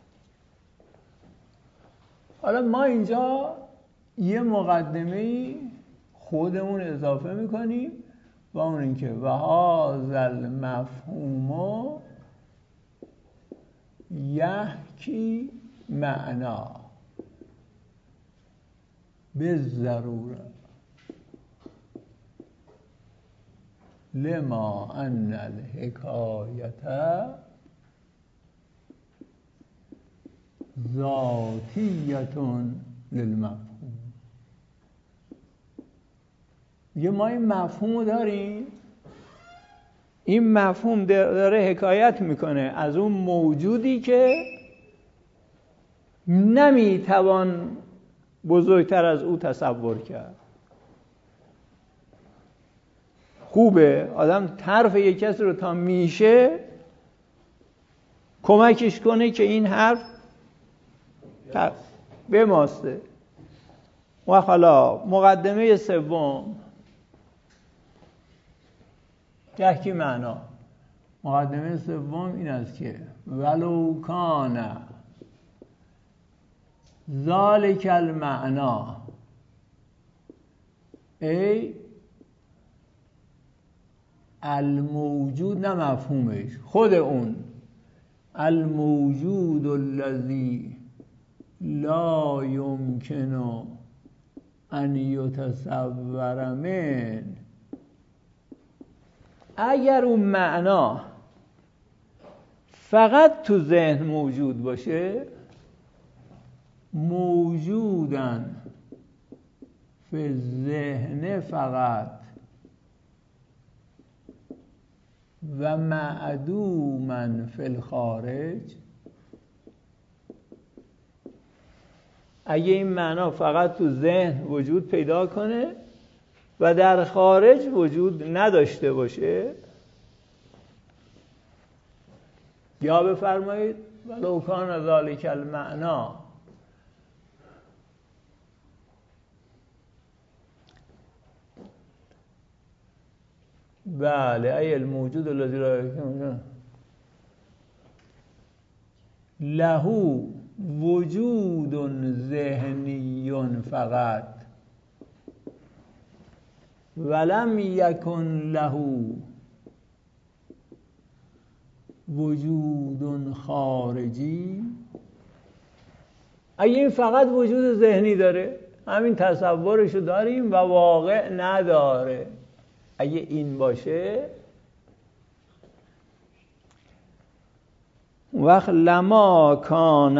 حالا ما اینجا یه مقدمه خودمون اضافه میکنیم و اون اینکه و هذا المفهوم یحکی معنا بالضروره لما ان الحکایت ذاتیه للمفهوم. یه ما این مفهوم رو داریم، این مفهوم داره حکایت میکنه از اون موجودی که نمیتوان بزرگتر از او تصور کرد. خوبه آدم طرف یک کسی رو تا میشه کمکش کنه که این حرف بماسته. و حالا مقدمه سوم یحکی معنا. مقدمه سوم این است که ولو کان ذالک المعنا ای الموجود، نه مفهومش، خود اون الموجود الذی لا یمکن ان یتصور من. اگر اون معنا فقط تو ذهن موجود باشه، موجودن فی ذهن فقط و معدومن فی الخارج، اگه این معنا فقط تو ذهن وجود پیدا کنه و در خارج وجود نداشته باشه، یا بفرمایید ولو کان ذالک المعنا بله ای الموجود الذی لا یمکن له وجود ذهنی فقط ولم یکن له وجود خارجی. اگه این فقط وجود ذهنی داره، همین تصورشو داریم و واقع نداره، اگه این باشه وقت لما کان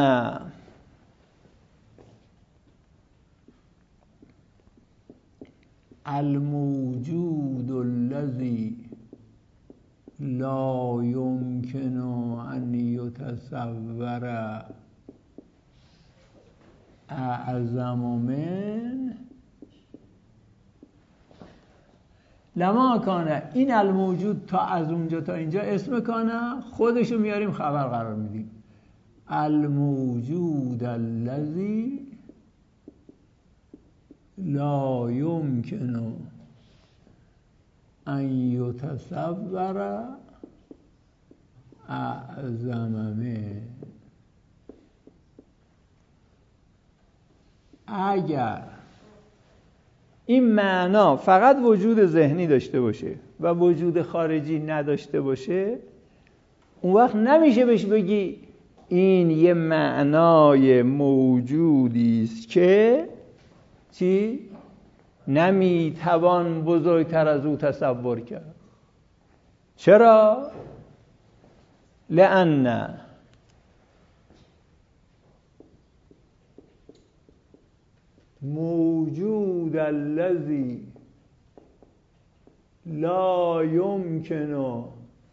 الموجود الذی لا یمکن ان یتصور اعظم من. لما کانه این الموجود تا از اونجا تا اینجا اسم کانه، خودشو میاریم خبر قرار میدیم. الموجود الذی لا یمکن ان یتصور اعظم من. اگر این معنا فقط وجود ذهنی داشته باشه و وجود خارجی نداشته باشه، اون وقت نمیشه بهش بگی این یه معنای موجودی است که چی؟ نمیتوان بزرگتر از او تصور کرد. چرا؟ لأن موجود الذی لا يمكن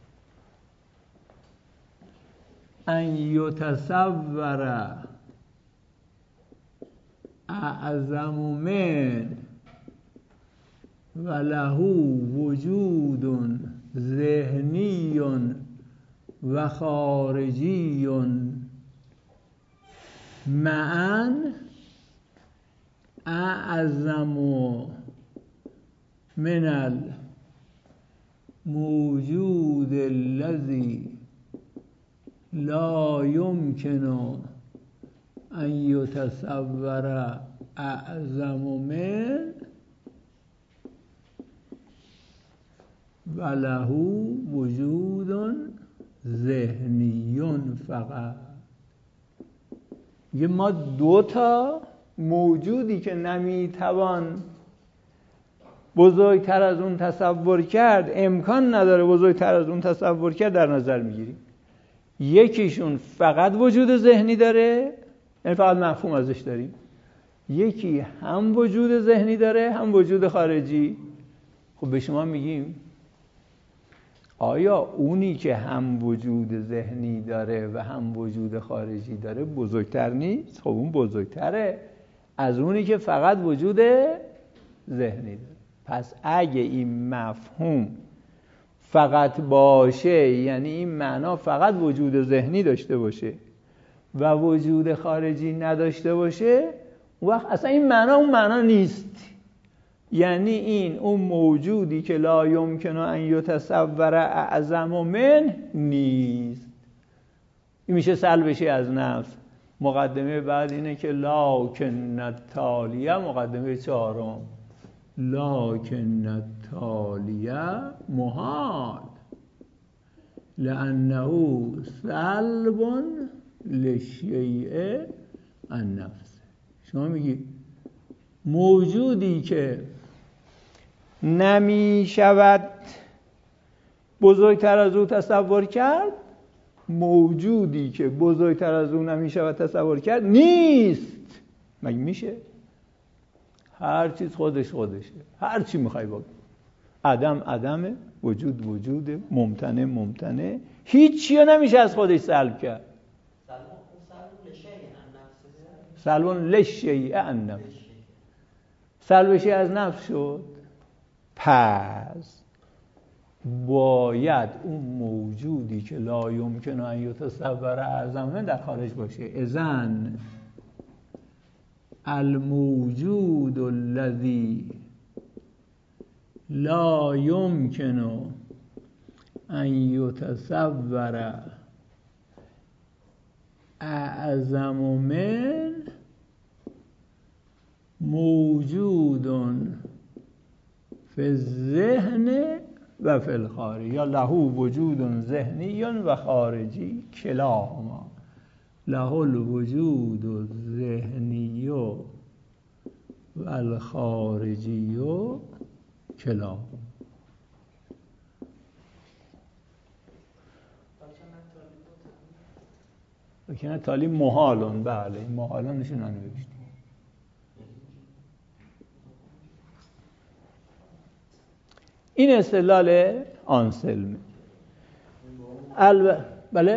ان یتصور اعظم من و له وجود ذهنی و خارجی معا اعظم من الموجود الذی لا يمكن ان یتصور اعظم من و له وجود ذهنی فقط. یه ما دو تا موجودی که نمیتوان بزرگتر از اون تصور کرد، امکان نداره بزرگتر از اون تصور کرد، در نظر میگیریم. یکیشون فقط وجود ذهنی داره، یعنی فقط مفهوم ازش داریم. یکی هم وجود ذهنی داره هم وجود خارجی. خب به شما میگیم آیا اونی که هم وجود ذهنی داره و هم وجود خارجی داره بزرگتر نیست؟ خب اون بزرگتره از اونی که فقط وجود ذهنی داره. پس اگه این مفهوم فقط باشه، یعنی این معنا فقط وجود ذهنی داشته باشه و وجود خارجی نداشته باشه، اون وقت اصلا این معنا اون معنا نیست. یعنی این اون موجودی که لا یمکن ان یتصور اعظم من نیست. این میشه سلبشی از نفس. مقدمه بعد اینه که لکن التالیه، مقدمه چهارم، لکن التالیه محال لانه سلب للشیء عن نفسه. شما میگی موجودی که نمی شود بزرگتر از او تصور کرد، موجودی که بزرگتر از او نمی شود تصور کرد نیست. مگه میشه؟ هر چیز خودش خودشه، هر چی میخوای بگو. عدم عدمه، وجود وجوده، ممتنع ممتنع، هیچی رو نمیشه از خودش سلب کرد. سلبون لشیء عن نفس، سلبشی از نفس شد. پس باید اون موجودی که لا یمکن ان یتصور اعظم من در خارج باشه. اذن الموجود الذی لا یمکن ان یتصور اعظم من موجود فی الذهن و فی الخارج، یا له وجود ذهنی و خارجی کلاهما. له الوجود الذهنی و الخارجی کلاهما. لکن تالی محالون، بله محالونشون ننوشتیم. این استدلال آنسلمه. البته بله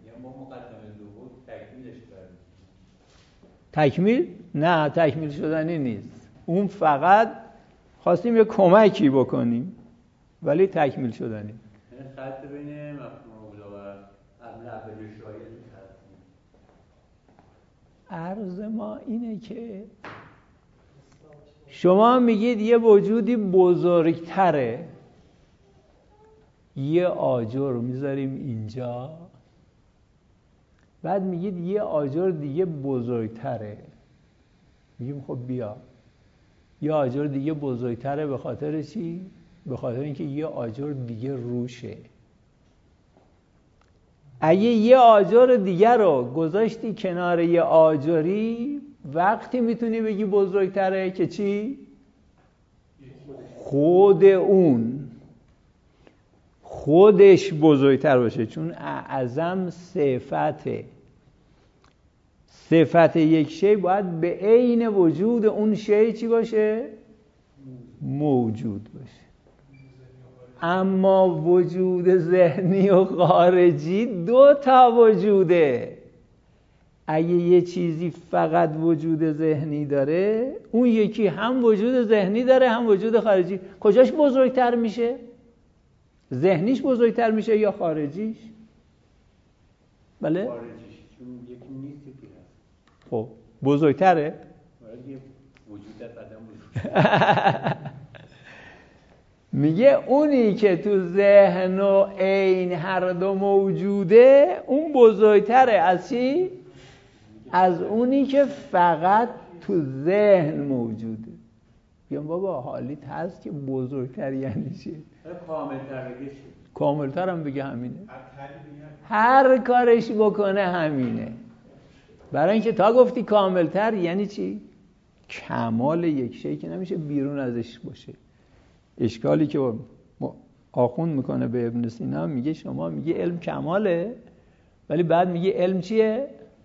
تکمیل؟ نه تکمیل شدنی نیست. اون فقط خواستیم یه کمکی بکنیم ولی تکمیل شدنی. یعنی خط بین مفهوم اولا و قبل اولی شایعه. عرض ما اینه که شما میگید یه وجودی بزرگتره، یه آجر رو میذاریم اینجا، بعد میگید یه آجر دیگه بزرگتره. میگیم خب بیا یه آجر دیگه بزرگتره. به خاطر چی؟ به خاطر اینکه یه آجر دیگه روشه. اگه یه آجر دیگه رو گذاشتی کنار یه آجری، وقتی میتونی بگی بزرگتره که چی؟ خود اون خودش بزرگتر باشه، چون اعظم صفته. صفت یک شی باید به عین وجود اون شی چی باشه؟ موجود باشه. اما وجود ذهنی و خارجی دو تا وجوده. اگه یه چیزی فقط وجود ذهنی داره، اون یکی هم وجود ذهنی داره هم وجود خارجی. کجاش بزرگتر میشه؟ ذهنیش بزرگتر میشه یا خارجیش؟ بله؟ خارجیش، چون یکی نیست که هست. خب بزرگتره؟ باید وجودت آدم بزرگتر. میگه اونی که تو ذهن و عین هر دو موجوده، اون بزرگتره از چی؟ از اونی که فقط تو ذهن موجوده. بیام بابا حالیت هست که بزرگتر یعنی چی؟ کاملتر بگه چی؟ کاملتر هم بگه همینه. هر کارش بکنه همینه. برای اینکه تا گفتی کاملتر یعنی چی؟ کمال یک شی که نمیشه بیرون ازش باشه. اشکالی که آخوند میکنه به ابن سینا، میگه شما میگه علم کماله، ولی بعد میگه علم چیه؟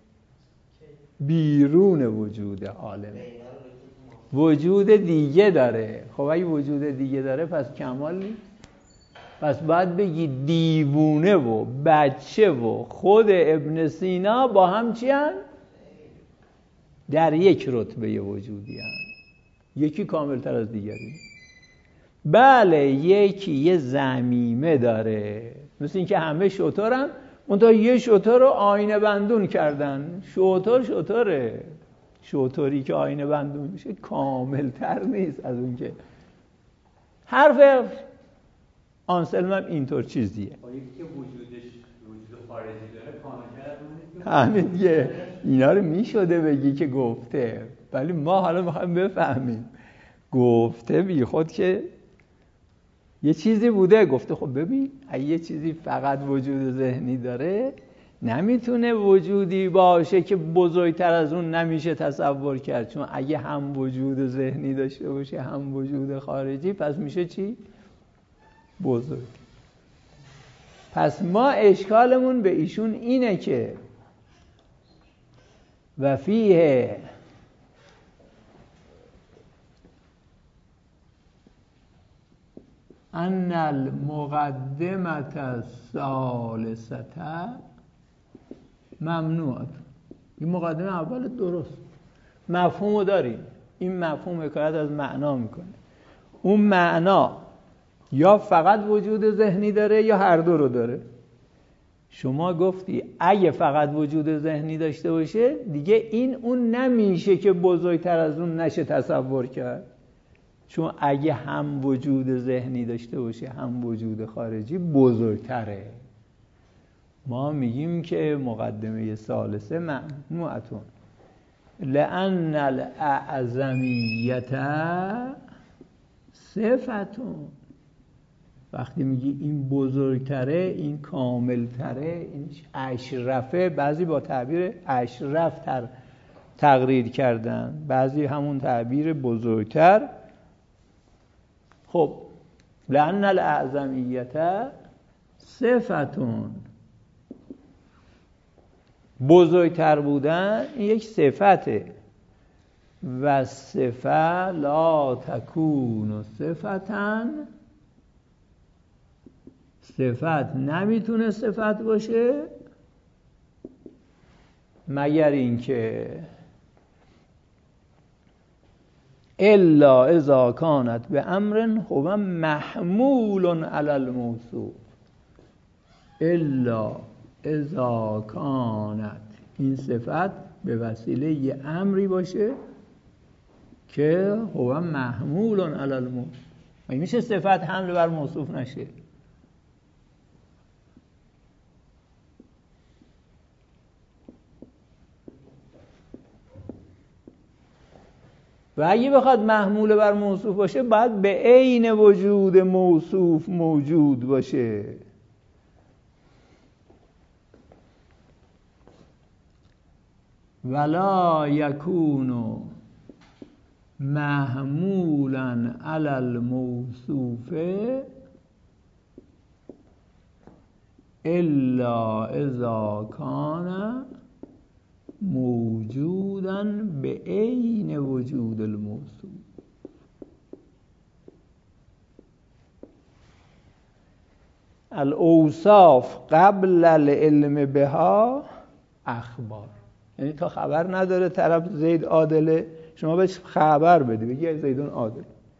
بیرون وجود عالم، وجود دیگه داره. خب اگه وجود دیگه داره پس کمال نیست. پس باید بگی دیوونه و بچه و خود ابن سینا با هم چی هن؟ در یک رتبه وجودی هن. یکی کاملتر از دیگری. بله یکی یه ضمیمه داره، مثل این که همه شترن، منتها یه شتر رو آینه بندون کردن. شتر شتره، شتری که آینه بندون میشه کاملتر نیست از اون که. حرف آنسلم هم اینطور چیزیه. یکی که وجودش وجود خارجی داره کاملتر از اون نیست. همین دیگه، اینا رو میشده بگی که گفته، ولی ما حالا میخوایم بفهمیم. گفته بی خود که یه چیزی بوده، گفته خب ببین اگه یه چیزی فقط وجود ذهنی داره، نمیتونه وجودی باشه که بزرگتر از اون نمیشه تصور کرد، چون اگه هم وجود ذهنی داشته باشه هم وجود خارجی، پس میشه چی؟ بزرگ. پس ما اشکالمون به ایشون اینه که و فیه ان المقدمت الثالثه ممنوعه. این مقدمه اول درست مفهومو داریم، این مفهوم حکایت از معنا میکنه. اون معنا یا فقط وجود ذهنی داره یا هر دو رو داره. شما گفتی اگه فقط وجود ذهنی داشته باشه دیگه این اون نمیشه که بزرگتر از اون نشه تصور کرد، چون اگه هم وجود ذهنی داشته باشه هم وجود خارجی بزرگتره. ما میگیم که مقدمه ثالثه ممنوعتون لأن الاعظمیت صفتون. وقتی میگی این بزرگتره، این کاملتره، این اشرفه، بعضی با تعبیر اشرف تر تقریر کردن، بعضی همون تعبیر بزرگتر. خب لأن الاعظمیت صفتون، بزرگتر بودن این یک صفته و صفه لا تکون صفتن، صفت نمیتونه صفت باشه مگر اینکه الا اذا کانت به امر هو محمول علی الموصوف. الا اذا کانت، این صفت به وسیله یه امری باشه که هو محمول علی الموصوف. مگه میشه صفت حمل بر موصوف نشه؟ و اگه بخواد محمول بر موصوف باشه باید به عین وجود موصوف موجود باشه. ولا یکون محمولا علی الموصوف الا اذا کان موجودا به عین وجود الموصوف. الاوصاف قبل العلم بها اخبار، یعنی تا خبر نداره طرف زید عادله شما بهش خبر بدی بگی زیدون عادل،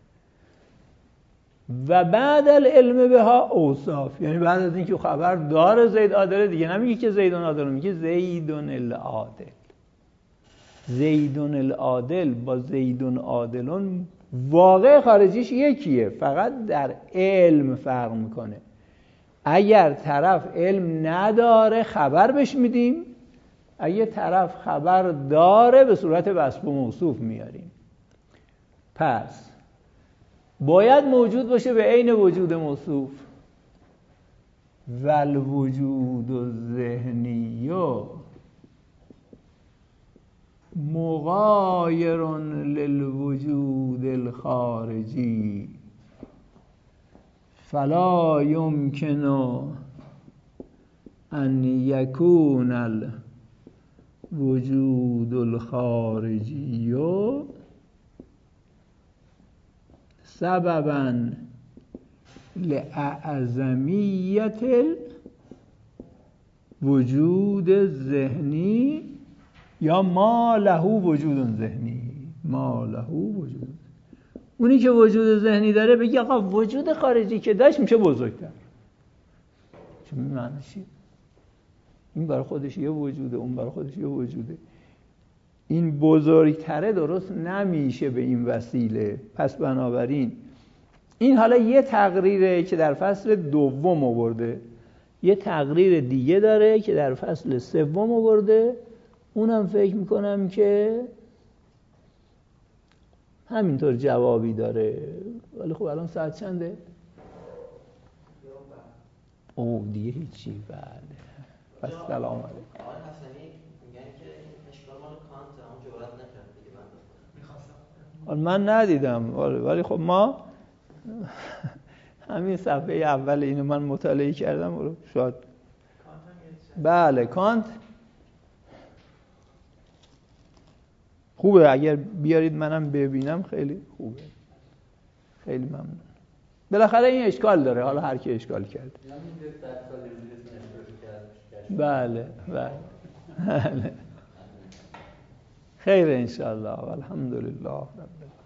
و بعد العلم بها اوصاف، یعنی بعد از اینکه خبر داره زید عادله دیگه نمیگی که زیدون عادل، میگه زیدون العادل. زیدون العادل با زیدون عادلون واقع خارجیش یکیه، فقط در علم فرق میکنه. اگر طرف علم نداره خبر بهش میدیم، اگه طرف خبر داره به صورت وصف و موصوف میاریم. پس باید موجود باشه به عین وجود موصوف. والوجود الذهنی مغایر للوجود الخارجی فلا يمكن ان يكون الوجود الخارجی سببا لأعظمیت الوجود الذهنی یا ما له وجود ذهنی. ما له وجود، اونی که وجود ذهنی داره بگی آقا وجود خارجی که داشت میشه بزرگتر. چه معنی چیه؟ این برای خودش یه وجوده، اون برای خودش یه وجوده. این بزرگتره درست نمیشه به این وسیله. پس بنابراین این حالا یه تقریره که در فصل دوم آورده، یه تقریر دیگه داره که در فصل سوم آورده، اونم فکر میکنم که همینطور جوابی داره. ولی خب الان ساعت چنده؟ او دیگه هیچی. بله پس سلام علیکم. آقای حسنی میگن که این اشکال مال کانت، اون جرئت نکرد دیگه بنده خدا. من ندیدم ولی خب ما همین صفحه اول اینو من مطالعه کردم شاید. بله کانت خوبه، اگر بیارید منم ببینم خیلی خوبه، خیلی ممنون. بالاخره این اشکال داره، حالا هر کی اشکال کرده. بله بله بله خیر ان شاء الله. الحمدلله رب العالمین.